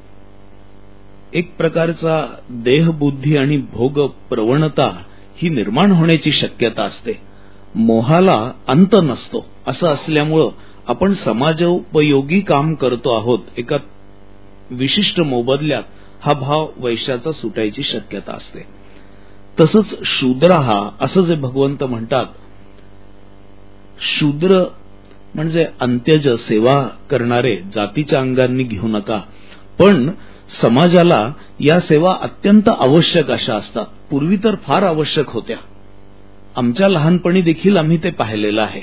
एक प्रकारचा देहबुद्धी आणि भोग प्रवणता ही निर्माण होण्याची शक्यता असते. मोहाला अंत नसतो. असं असल्यामुळं आपण समाजोपयोगी काम करतो आहोत एका विशिष्ट मोबदल्यात हा भाव वैश्याचा सुटायची शक्यता असते. तसंच शूद्र हा असं जे भगवंत म्हणतात, शूद्र म्हणजे अंत्यज सेवा करणारे जातीच्या अंगांनी घेऊ नका. पण समाजाला या सेवा अत्यंत आवश्यक अशा असतात. पूर्वी तर फार आवश्यक होत्या. आमच्या लहानपणी देखील आम्ही ते पाहिलेलं आहे.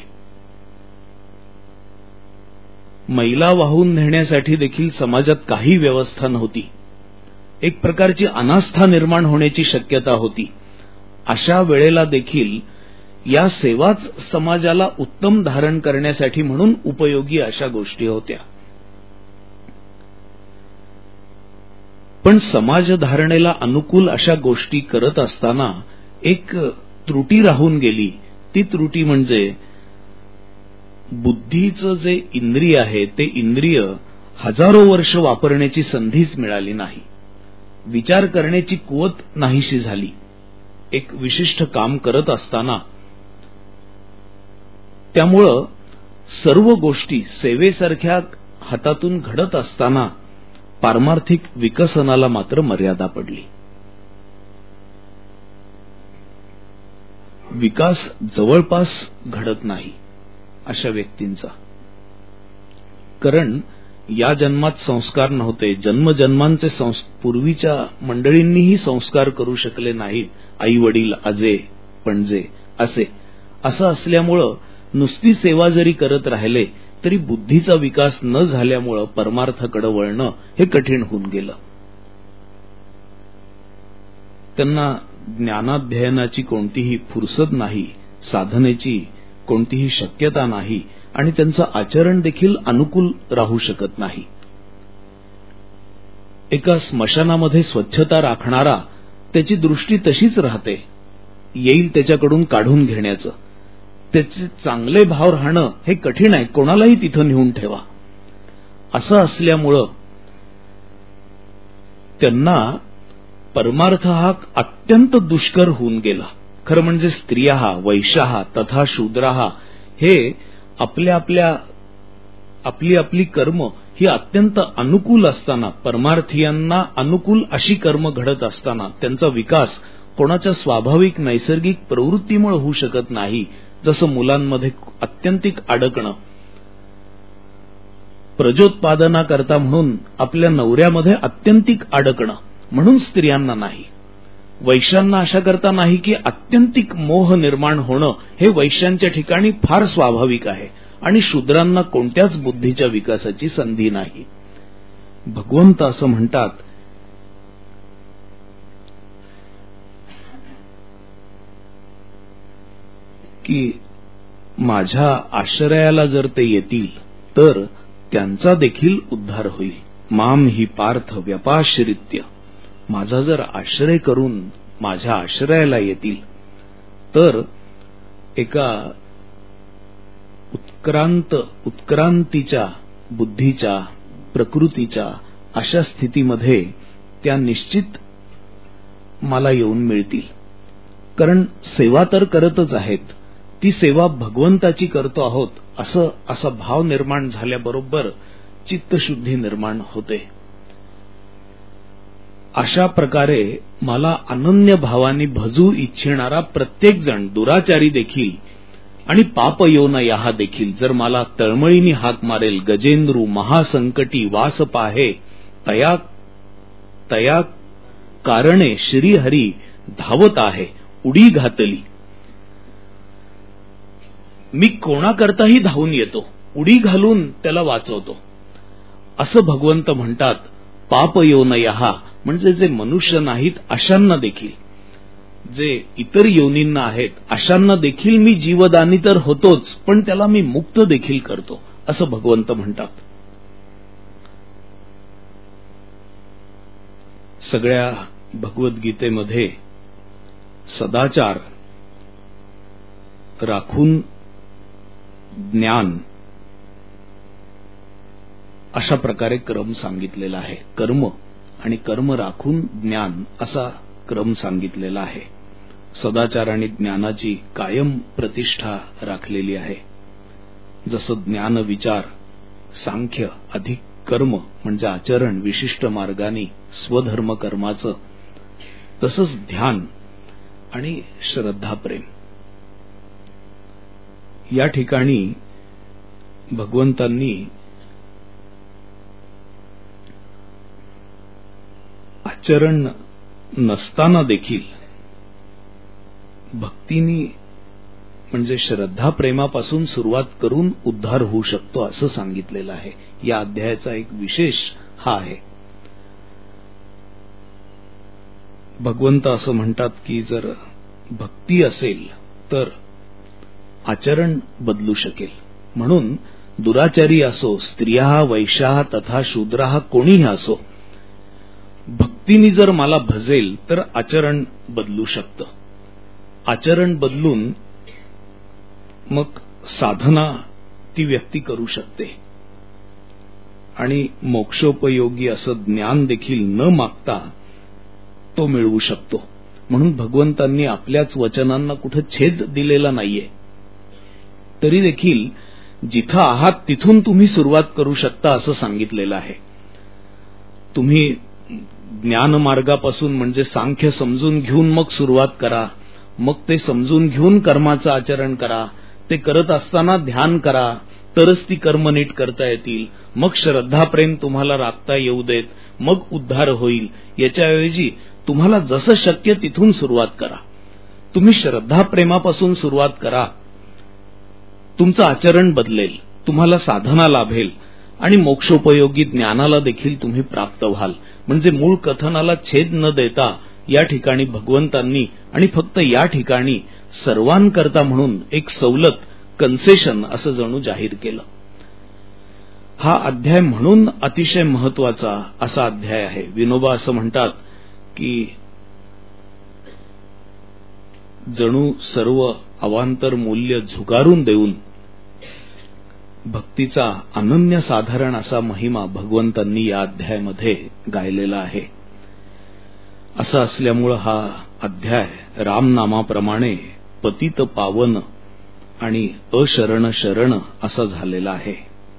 मैला वाहून नेण्यासाठी देखील समाजात काही व्यवस्था नव्हती. एक प्रकारची अनास्था निर्माण होण्याची शक्यता होती. अशा वेळेला देखील या सेवाच समाजाला उत्तम धारण करण्यासाठी म्हणून उपयोगी अशा गोष्टी होत्या. पण समाजधारणेला अनुकूल अशा गोष्टी करत असताना एक त्रुटी राहून गेली. ती त्रुटी म्हणजे बुद्धीचं जे इंद्रिय आहे ते इंद्रिय हजारो वर्ष वापरण्याची संधीच मिळाली नाही. विचार करण्याची कुवत नाहीशी झाली. एक विशिष्ट काम करत असताना त्यामुळं सर्व गोष्टी सेवेसारख्या हातातून घडत असताना पारमार्थिक विकसनाला मात्र मर्यादा पडली. विकास जवळपास घडत नाही अशा व्यक्तींचा. कारण या जन्मात संस्कार नव्हते. जन्मजन्मांचे पूर्वीच्या मंडळींनीही संस्कार करू शकले नाहीत. आई वडील, आजे पणजे असं असल्यामुळं नुसती सेवा जरी करत राहिले तरी बुद्धीचा विकास न झाल्यामुळं परमार्थाकडे वळणं हे कठीण होऊन गेलं. त्यांना ज्ञानाध्ययनाची कोणतीही फुरसत नाही, साधनेची कोणतीही शक्यता नाही आणि त्यांचं आचरण देखील अनुकूल राहू शकत नाही. एका स्मशानामध्ये स्वच्छता राखणारा त्याची दृष्टी तशीच राहते. येईल त्याच्याकडून काढून घेण्याचं. त्याचे चांगले भाव राहणं हे कठीण आहे. कोणालाही तिथं नेऊन ठेवा. असं असल्यामुळं त्यांना परमार्थ हा अत्यंत दुष्कर होऊन गेला. खरं म्हणजे स्त्रिया, वैश्या तथा शूद्रा हे आपली आपली कर्म ही अत्यंत अनुकूल असताना, परमार्थियांना अनुकूल अशी कर्म घडत असताना त्यांचा विकास कोणाच्या स्वाभाविक नैसर्गिक प्रवृत्तीमुळे होऊ शकत नाही. जसं मुलांमध्ये अत्यंतिक अडकणं, प्रजोत्पादनाकरता म्हणून आपल्या नवऱ्यामध्ये अत्यंतिक अडकणं, म्हणून स्त्रियांना नाही. वैश्यांना अशा करता नाही की अत्यंतिक मोह निर्माण होणं हे वैश्यांच्या ठिकाणी फार स्वाभाविक आहे आणि शूद्रांना कोणत्याच बुद्धीच्या विकासाची संधी नाही. भगवंत असं म्हणतात की माझ्या आश्रयाला जर ते येतील तर त्यांचा देखील उद्धार होईल. माम ही पार्थ व्यपाश्रित्य, माझा जर आश्रय करून माझ्या आश्रयाला येतील तर एका उत्क्रांतीच्या बुद्धीच्या, प्रकृतीच्या अशा स्थितीमध्ये त्या निश्चित मला येऊन मिळतील. कारण सेवा तर करतच आहेत, ती सेवा भगवंताची करतो आहोत असा भाव निर्माण झाल्याबरोबर चित्तशुद्धी निर्माण होते. अशा प्रकारे मला अनन्य भावाने भजू इच्छिणारा प्रत्येक जण, दुराचारी देखील आणि पापयोनयः देखील जर मला तळमळीने हाक मारेल, गजेंद्रू महासंकटी वास पाहे तया कारणे श्रीहरी धावत आहे उडी घातली. मी कोणाकरताही धावून येतो, उडी घालून त्याला वाचवतो असं भगवंत म्हणतात. पापयोनयः म्हणजे जे मनुष्य नाहीत अशांना देखील, जे इतर योनींना आहेत अशांना देखील मी जीवदानी तर होतोच, पण त्याला मी मुक्त देखील करतो असं भगवंत म्हणतात. सगळ्या भगवद्गीतेमध्ये सदाचार राखून ज्ञान अशा प्रकारे क्रम सांगितलेला आहे. कर्म आणि कर्म राखून ज्ञान असा क्रम सांगितलेला आहे. सदाचार आणि ज्ञानाची कायम प्रतिष्ठा राखलेली आहे. जसं ज्ञान विचार, सांख्य अधिक कर्म म्हणजे आचरण विशिष्ट मार्गाने स्वधर्म कर्माचं, तसंच ध्यान आणि श्रद्धा प्रेम. या ठिकाणी भगवंतांनी आचरण नसताना देखील भक्तीनी म्हणजे श्रद्धा प्रेमापासून सुरुवात करून उद्धार होऊ शकतो असं सांगितलेलं आहे. या अध्यायाचा एक विशेष हा आहे. भगवंत असं म्हणतात की जर भक्ती असेल तर आचरण बदलू शकेल. म्हणून दुराचारी असो, स्त्रिया, वैश्या तथा शूद्रा कोणीही असो, भक्ती भक्तीने जर मला भजेल तर आचरण बदलू शकतं. आचरण बदलून मग साधना ती व्यक्ती करू शकते आणि मोक्षोपयोगी असं ज्ञान देखील न मागता तो मिळवू शकतो. म्हणून भगवंतांनी आपल्याच वचनांना कुठे छेद दिलेला नाहीये. तरी देखील जिथं आहात तिथून तुम्ही सुरुवात करू शकता असं सांगितलेलं आहे. तुम्ही ज्ञानमार्गापासून म्हणजे सांख्य समजून घेऊन मग सुरुवात करा, मग ते समजून घेऊन कर्माचं आचरण करा, ते करत असताना ध्यान करा, तरच ती कर्म नीट करता येतील. मग श्रद्धाप्रेम तुम्हाला राखता येऊ देत, मग उद्धार होईल. याच्याऐवजी तुम्हाला जसं शक्य तिथून सुरुवात करा. तुम्ही श्रद्धाप्रेमापासून सुरुवात करा, तुमचं आचरण बदलेल, तुम्हाला साधना लाभेल आणि मोक्षोपयोगी ज्ञानाला देखील तुम्ही प्राप्त व्हाल. म्हणजे मूळ कथनाला छेद न देता या ठिकाणी भगवंतांनी आणि फक्त या ठिकाणी सर्वांकरता म्हणून एक सवलत, कन्सेशन असं जणू जाहीर केलं. हा अध्याय म्हणून अतिशय महत्वाचा असा अध्याय आहे. विनोबा असं म्हणतात की जणू सर्व अवांतर मूल्य झुगारून देऊन भक्तीचा अनन्यसाधारण असा महिमा भगवंतांनी या अध्यायामध्ये गायलेला आहे. असं असल्यामुळं हा अध्याय रामनामाप्रमाणे पतित पावन आणि अशरण शरण असा झालेला आहे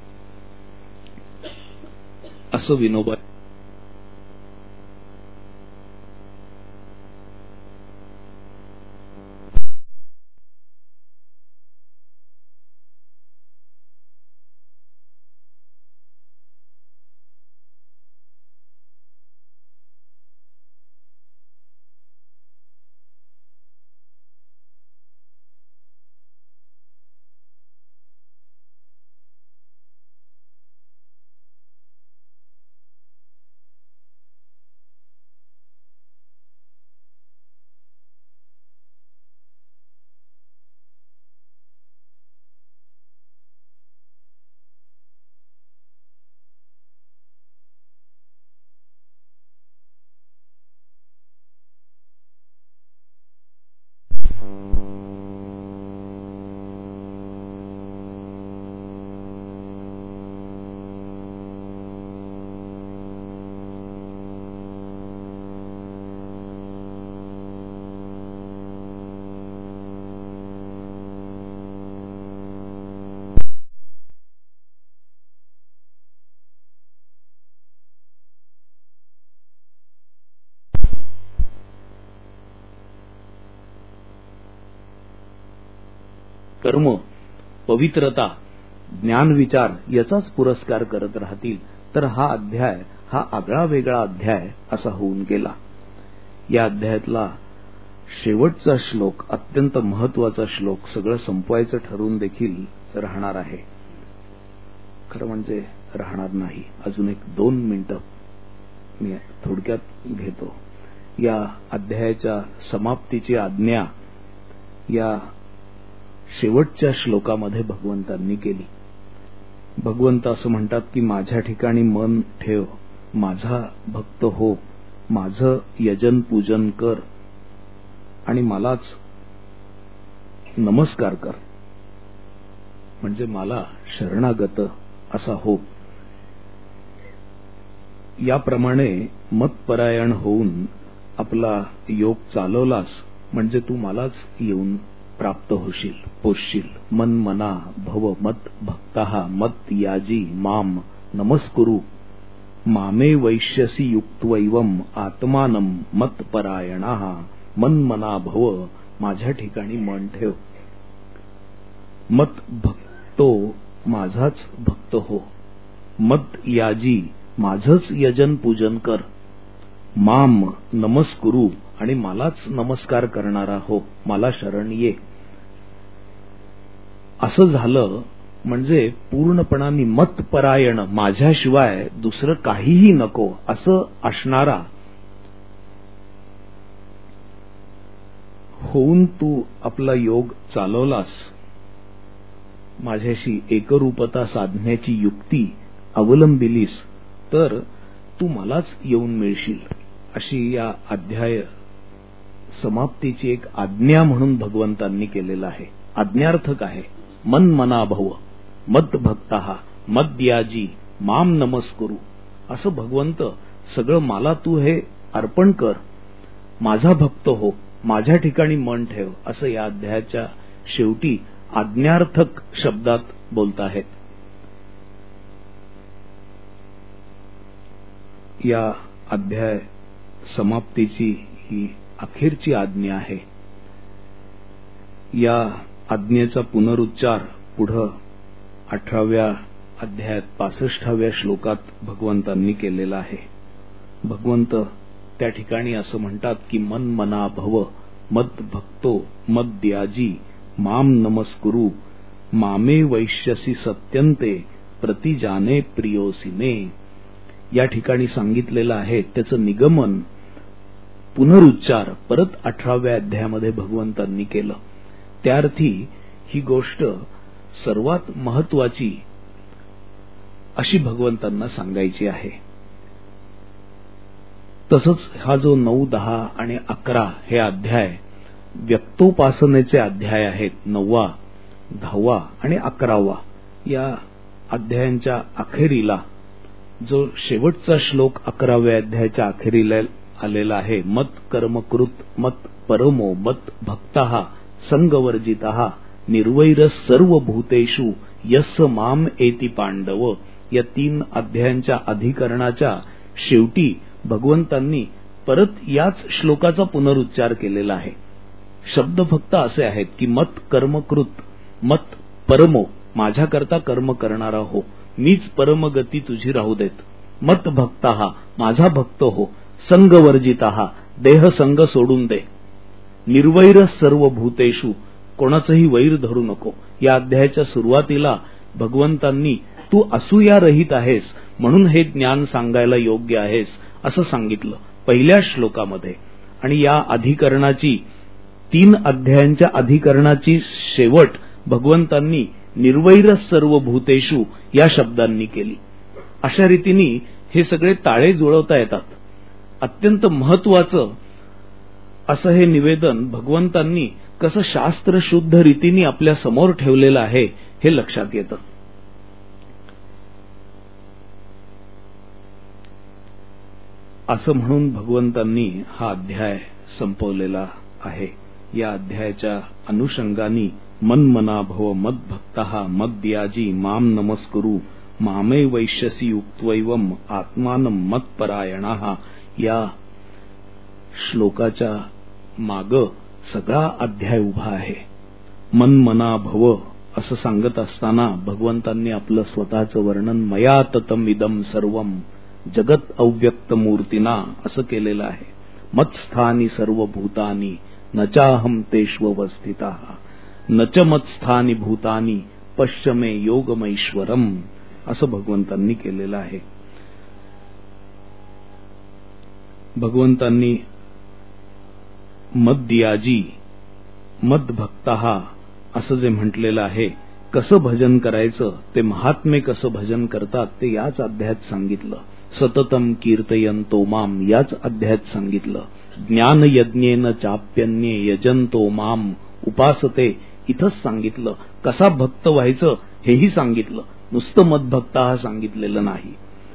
असं विनोबा. कर्म, पवित्रता, ज्ञानविचार याचाच पुरस्कार करत राहतील तर हा अध्याय हा आगळा वेगळा अध्याय असा होऊन गेला. या अध्यायातला शेवटचा श्लोक अत्यंत महत्वाचा श्लोक सगळं संपवायचं ठरवून देखील राहणार आहे. खरं म्हणजे राहणार नाही. अजून 1-2 मिनिटं मी थोडक्यात घेतो. या अध्यायाच्या समाप्तीची आज्ञा या शेवटच्या श्लोकामध्ये भगवंतांनी केली. भगवंत असं म्हणतात की माझ्या ठिकाणी मन ठेव, माझा भक्त हो, माझं यजन पूजन कर आणि मलाच नमस्कार कर, म्हणजे मला शरणागत असा हो. याप्रमाणे मतपरायण होऊन आपला योग चालवलास म्हणजे तू मलाच येऊन प्राप्त होशील, पोषशील. मन मना भव मत भक्ता मत याजी माम नमस्कुरु मामे वैश्यसी युक्त्वैवम आत्मानम मतपरायणाः. मन मना भव, माझ्या ठिकाणी मन ठेव. मत भक्तो, माझाच भक्त हो. मत याजी, माझंच यजन पूजन कर. माम नमस्कुरु, आणि मलाच नमस्कार करणारा हो, मला शरण ये. असं झालं म्हणजे पूर्णपणाने मतपरायण, माझ्याशिवाय दुसरं काहीही नको असं असणारा होऊन तू आपला योग चालवलास, माझ्याशी एकरूपता साधण्याची युक्ती अवलंबिलीस तर तू मलाच येऊन मिळशील अशी या अध्याय समाप्तीची एक आज्ञा म्हणून भगवंतांनी केलेला आहे. आज्ञार्थक आहे. मन मना भव मद भक्तः मद्याजी माम नमस्कुरु. असं भगवंत सगळं मला तू हे अर्पण कर, माझा भक्त हो, माझ्या ठिकाणी मन ठेव, असं या अध्यायाच्या शेवटी आज्ञार्थक शब्दात बोलताहेत. या अध्याय समाप्तीची ही अखेरची आज्ञा आहे. या आज्ञेचा पुनरुच्चार पुढं 18व्या अध्यायात 65व्या श्लोकात भगवंतांनी केलेला आहे. भगवंत त्या ठिकाणी असं म्हणतात की मन मना भव मद भक्तो मद्याजी माम नमस्कुरु मामे वैश्यसी सत्यंते प्रतिजाने प्रियोसिने. या ठिकाणी सांगितलेलं आहे त्याचं निगमन पुनरुच्चार परत 18व्या अध्यायामध्ये भगवंतांनी केलं. त्याअर्थी ही गोष्ट सर्वात महत्वाची अशी भगवंतांना सांगायची आहे. तसंच हा जो 9, 10 आणि 11 हे अध्याय व्यक्तोपासनेचे अध्याय आहेत. 9वा, 10वा आणि 11वा या अध्यायांच्या अखेरीला जो शेवटचा श्लोक 11व्या अध्यायाच्या अखेरीला आलेला आहे, मत कर्मकृत मत परमो मत भक्तः संगवर्जितः निर्वैर सर्व भूतेषु यस्स माम एति पांडव. या 3 अध्यायांच्या अधिकरणाच्या शेवटी भगवंतांनी परत याच श्लोकाचा पुनरुच्चार केलेला आहे. शब्द फक्त असे आहेत की मत कर्मकृत मत परमो, माझ्याकरता कर्म करणारा हो, मीच परमगती तुझी राहू देत. मत भक्तः, माझा भक्त हो. संगवर्जितः, देह संग सोडून दे. निर्वैर सर्व भूतेषु, कोणाचंही वैर धरू नको. या अध्यायाच्या सुरुवातीला भगवंतांनी तू असूया रहित आहेस म्हणून हे ज्ञान सांगायला योग्य आहेस असं सांगितलं पहिल्या श्लोकामध्ये. आणि या अधिकरणाची 3 अध्यायांच्या अधिकरणाची शेवट भगवंतांनी निर्वैर सर्व भूतेषु या शब्दांनी केली. अशा रीतीने हे सगळे ताळे जुळवता येतात. अत्यंत महत्वाचं असं हे निवेदन भगवंतांनी कसं शास्त्रशुद्ध रीतीने आपल्या समोर ठेवलेलं आहे हे लक्षात येतं. असं म्हणून भगवंतांनी हा अध्याय संपवलेला आहे. या अध्यायाच्या अनुषंगाने मन मना भव मद भक्तः मद्याजी माम नमस्कुरु मामे वैश्यसी युक्त्वैवम आत्मानं मत्परायणः या श्लोकाच्या माग सगळा अध्याय उभा आहे. मन मना भव असं सांगत असताना भगवंतांनी आपलं स्वतःचं वर्णन मया ततम इदम सर्वम जगत अव्यक्त मूर्तीना असं केलेलं आहे. मत्स्थानी सर्व भूतानी न चाहम तेष्वस्थितः न च मत्स्थानी भूतानी पश्चिमे योगमैश्वरम असं भगवंतांनी केलेलं आहे. भगवंतांनी मद्याजी मद्भक्तः असं जे म्हटलेलं आहे, कसं भजन करायचं, ते महात्मे कसं भजन करतात ते याच अध्यायात सांगितलं. सततम कीर्तयन्तो माम याच अध्यायात सांगितलं. ज्ञान यज्ञेन चाप्यन्ये यजन्तो माम उपासते इथंच सांगितलं. कसा भक्त व्हायचं हेही सांगितलं. नुसतं मद्भक्तः सांगितलेलं नाही.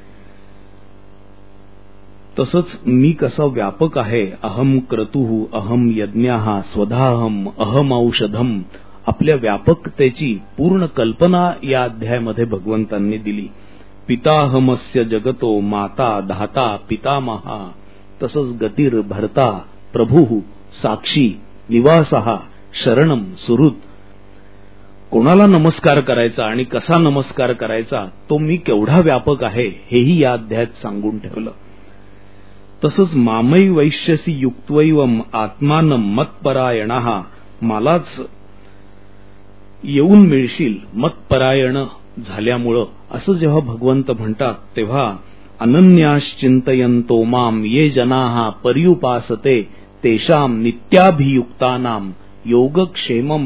तसंच मी कसा व्यापक आहे, अहम क्रतुः अहम यज्ञः स्वधाहम अहम औषधम, आपल्या व्यापकतेची पूर्ण कल्पना या अध्यायामध्ये भगवंतांनी दिली. पिताहमस्य जगतो माता धाता पितामहा, तसंच गतिर् भर्ता प्रभुः साक्षी निवासः शरणम सुहृत. कोणाला नमस्कार करायचा आणि कसा नमस्कार करायचा, तो मी केवढा व्यापक आहे हेही या अध्यायात सांगून ठेवलं. तसंच मामै वैश्यसी युक्त्वैवम आत्मानं मत्परायणः, मलाच येऊन मिळशील मत्परायण झाल्यामुळं असं जेव्हा भगवंत म्हणतात, तेव्हा अनन्याश्चिंतयन्तो माम ये जनाः पर्युपासते तेषां नित्याभियुक्तानां योगक्षेमम.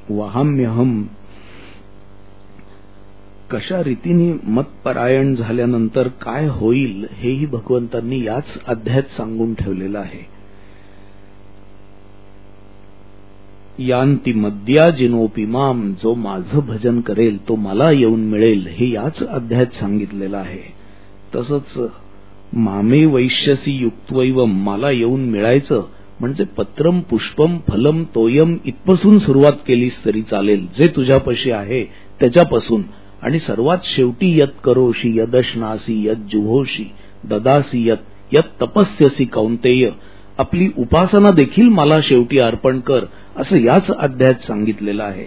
वहाम्यहम कशा रीतीने मतपरायण झाल्यानंतर काय होईल हेही भगवंतांनी याच अध्यायात सांगून ठेवलेलं आहे. यांती मद्या जिनोपी माम, जो माझं भजन करेल तो मला येऊन मिळेल, हे याच अध्यायात सांगितलेलं आहे. तसंच मामे वैश्यसी युक्त्वैव, मला येऊन मिळायचं म्हणजे पत्रम पुष्पम फलम तोयम इथपासून सुरुवात केलीस तरी चालेल, जे तुझ्यापाशी आहे त्याच्यापासून. आणि सर्वात शेवटी यत करोशी यदश्नासी यत जुहोशी ददासी यत यत तपस्यसी कौंतेय, आपली उपासना देखील मला शेवटी अर्पण कर, असं याच अध्यायात सांगितलेलं आहे.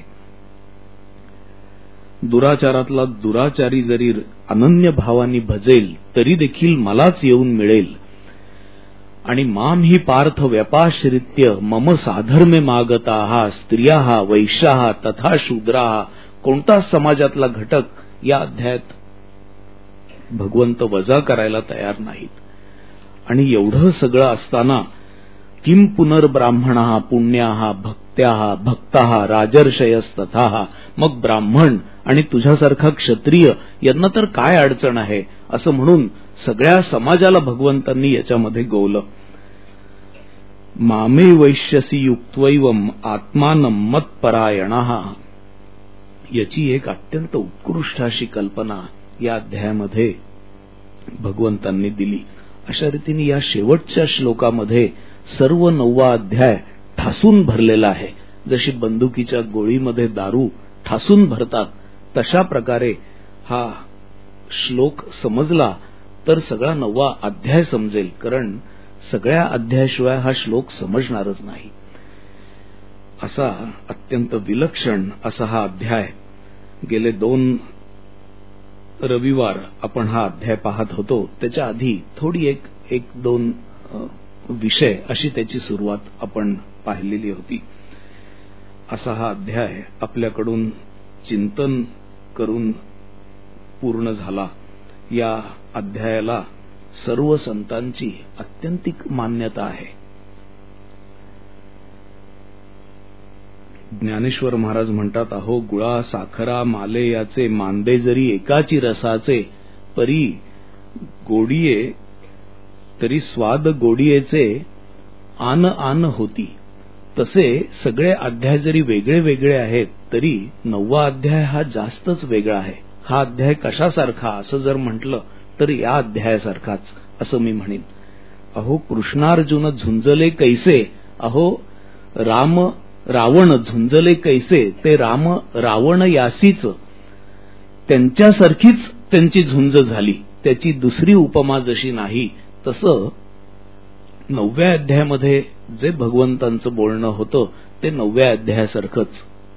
दुराचारातला दुराचारी जरी अनन्य भावानी भजेल तरी देखील मलाच येऊन मिळेल. आणि माम ही पार्थ व्यपाश्रित्य मम साधर्मे मागताहा स्त्रिया वैश्या तथा शूद्रा, कोणताच समाजातला घटक या अध्यायात भगवंत वजा करायला तयार नाहीत. आणि एवढं सगळं असताना किम पुनर्ब्राह्मणा पुण्या भक्त्या भक्ता राजर्षयस्तथा, मग ब्राह्मण आणि तुझ्यासारखा क्षत्रिय यांना तर काय अडचण आहे, असं म्हणून सगळ्या समाजाला भगवंतांनी याच्यामध्ये गोवलं. मामे वैश्यसी युक्त्वैवम आत्मानं मत्परायणः, याची एक अत्यंत उत्कृष्ट अशी कल्पना या अध्यायामध्ये भगवंतांनी दिली. अशा रीतीने या शेवटच्या श्लोकामध्ये सर्व 9वा अध्याय ठासून भरलेला आहे. जशी बंदुकीच्या गोळीमध्ये दारू ठासून भरतात तशा प्रकारे हा श्लोक समजला तर सगळा 9वा अध्याय समजेल, कारण सगळ्या अध्यायाशिवाय हा श्लोक समजणारच नाही. असा अत्यंत विलक्षण असा हा अध्याय. गेले 2 रविवार आपण हा अध्याय पाहत होतो. त्याच्या आधी थोडी एक 2 विषय अशी त्याची सुरुवात आपण पाहिलेली होती. असा हा अध्याय आपल्याकडून चिंतन करून पूर्ण झाला. या अध्यायाला सर्व संतांची अत्यंतिक मान्यता आहे. ज्ञानेश्वर महाराज म्हणतात, अहो गुळा साखरा माले याचे मांदे जरी एकाची रसाचे, परी गोडिये तरी स्वाद गोडियेचे आन आन होती. तसे सगळे अध्याय जरी वेगळे वेगळे आहेत तरी 9वा अध्याय हा जास्तच वेगळा आहे. हा अध्याय कशासारखा असं जर म्हटलं तर या अध्यायासारखाच असं मी म्हणेन. अहो कृष्णार्जुन झुंजले कैसे, अहो रावण झुंजले कैसे, ते राम रावण यासीच त्यांच्यासारखीच त्यांची झुंज झाली, त्याची दुसरी उपमा जशी नाही. तसं 9व्या अध्यायामध्ये जे भगवंतांचं बोलणं होतं ते 9व्या अध्यायासारखंच.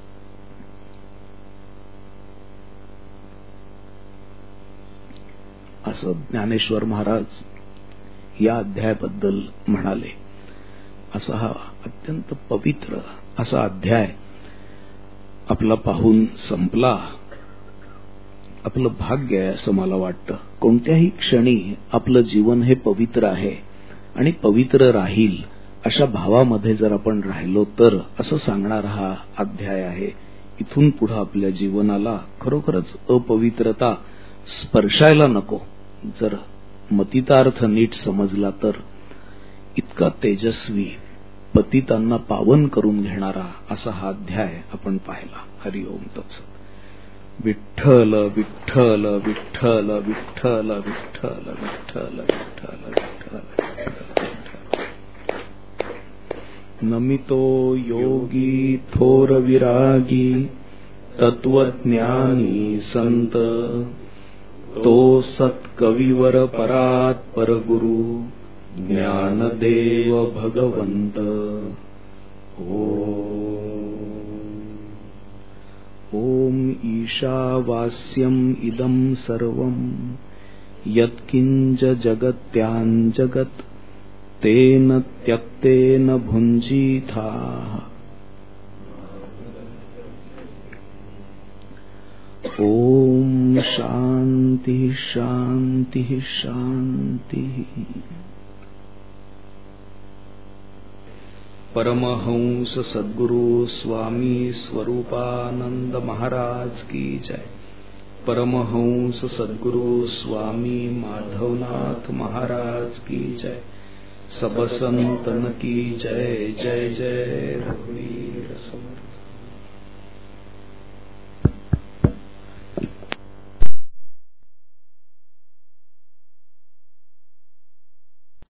असं ज्ञानेश्वर महाराज या अध्यायाबद्दल म्हणाले. असा हा अत्यंत पवित्र असा अध्याय आपला पाहून संपला. आपलं भाग्य आहे असं मला वाटतं. कोणत्याही क्षणी आपलं जीवन हे पवित्र आहे आणि पवित्र राहील अशा भावामध्ये जर आपण राहिलो तर असं सांगणारा हा अध्याय आहे. इथून पुढे आपल्या जीवनाला खरोखरच अपवित्रता स्पर्शायला नको. जर मतितार्थ नीट समजला तर इतका तेजस्वी पतितांना पावन करून घेणारा असा हा अध्याय आपण पाहिला. हरिओम तत्सत. विठ्ठल विठ्ठल विठ्ठल विठ्ठल विठ्ठल विठ्ठल विठ्ठल विठ्ठल. नमितो योगी थोर विरागी तत्वज्ञानी संत, तो सत्कविवर परात परगुरु ज्ञानदेव भगवंत. ओम ईशावास्यम इदं सर्वं यत्किंच जगत्यां जगत् तेन त्यक्तेन भुञ्जीथा. ओम शांति शांति शांति. परमहंस सद्गुरु स्वामी स्वरूपानंद महाराज की जय। परमहंस सद्गुरु स्वामी माधवनाथ महाराज की जय। सब संतन की जय। जय जय रघुवीर समर्थ।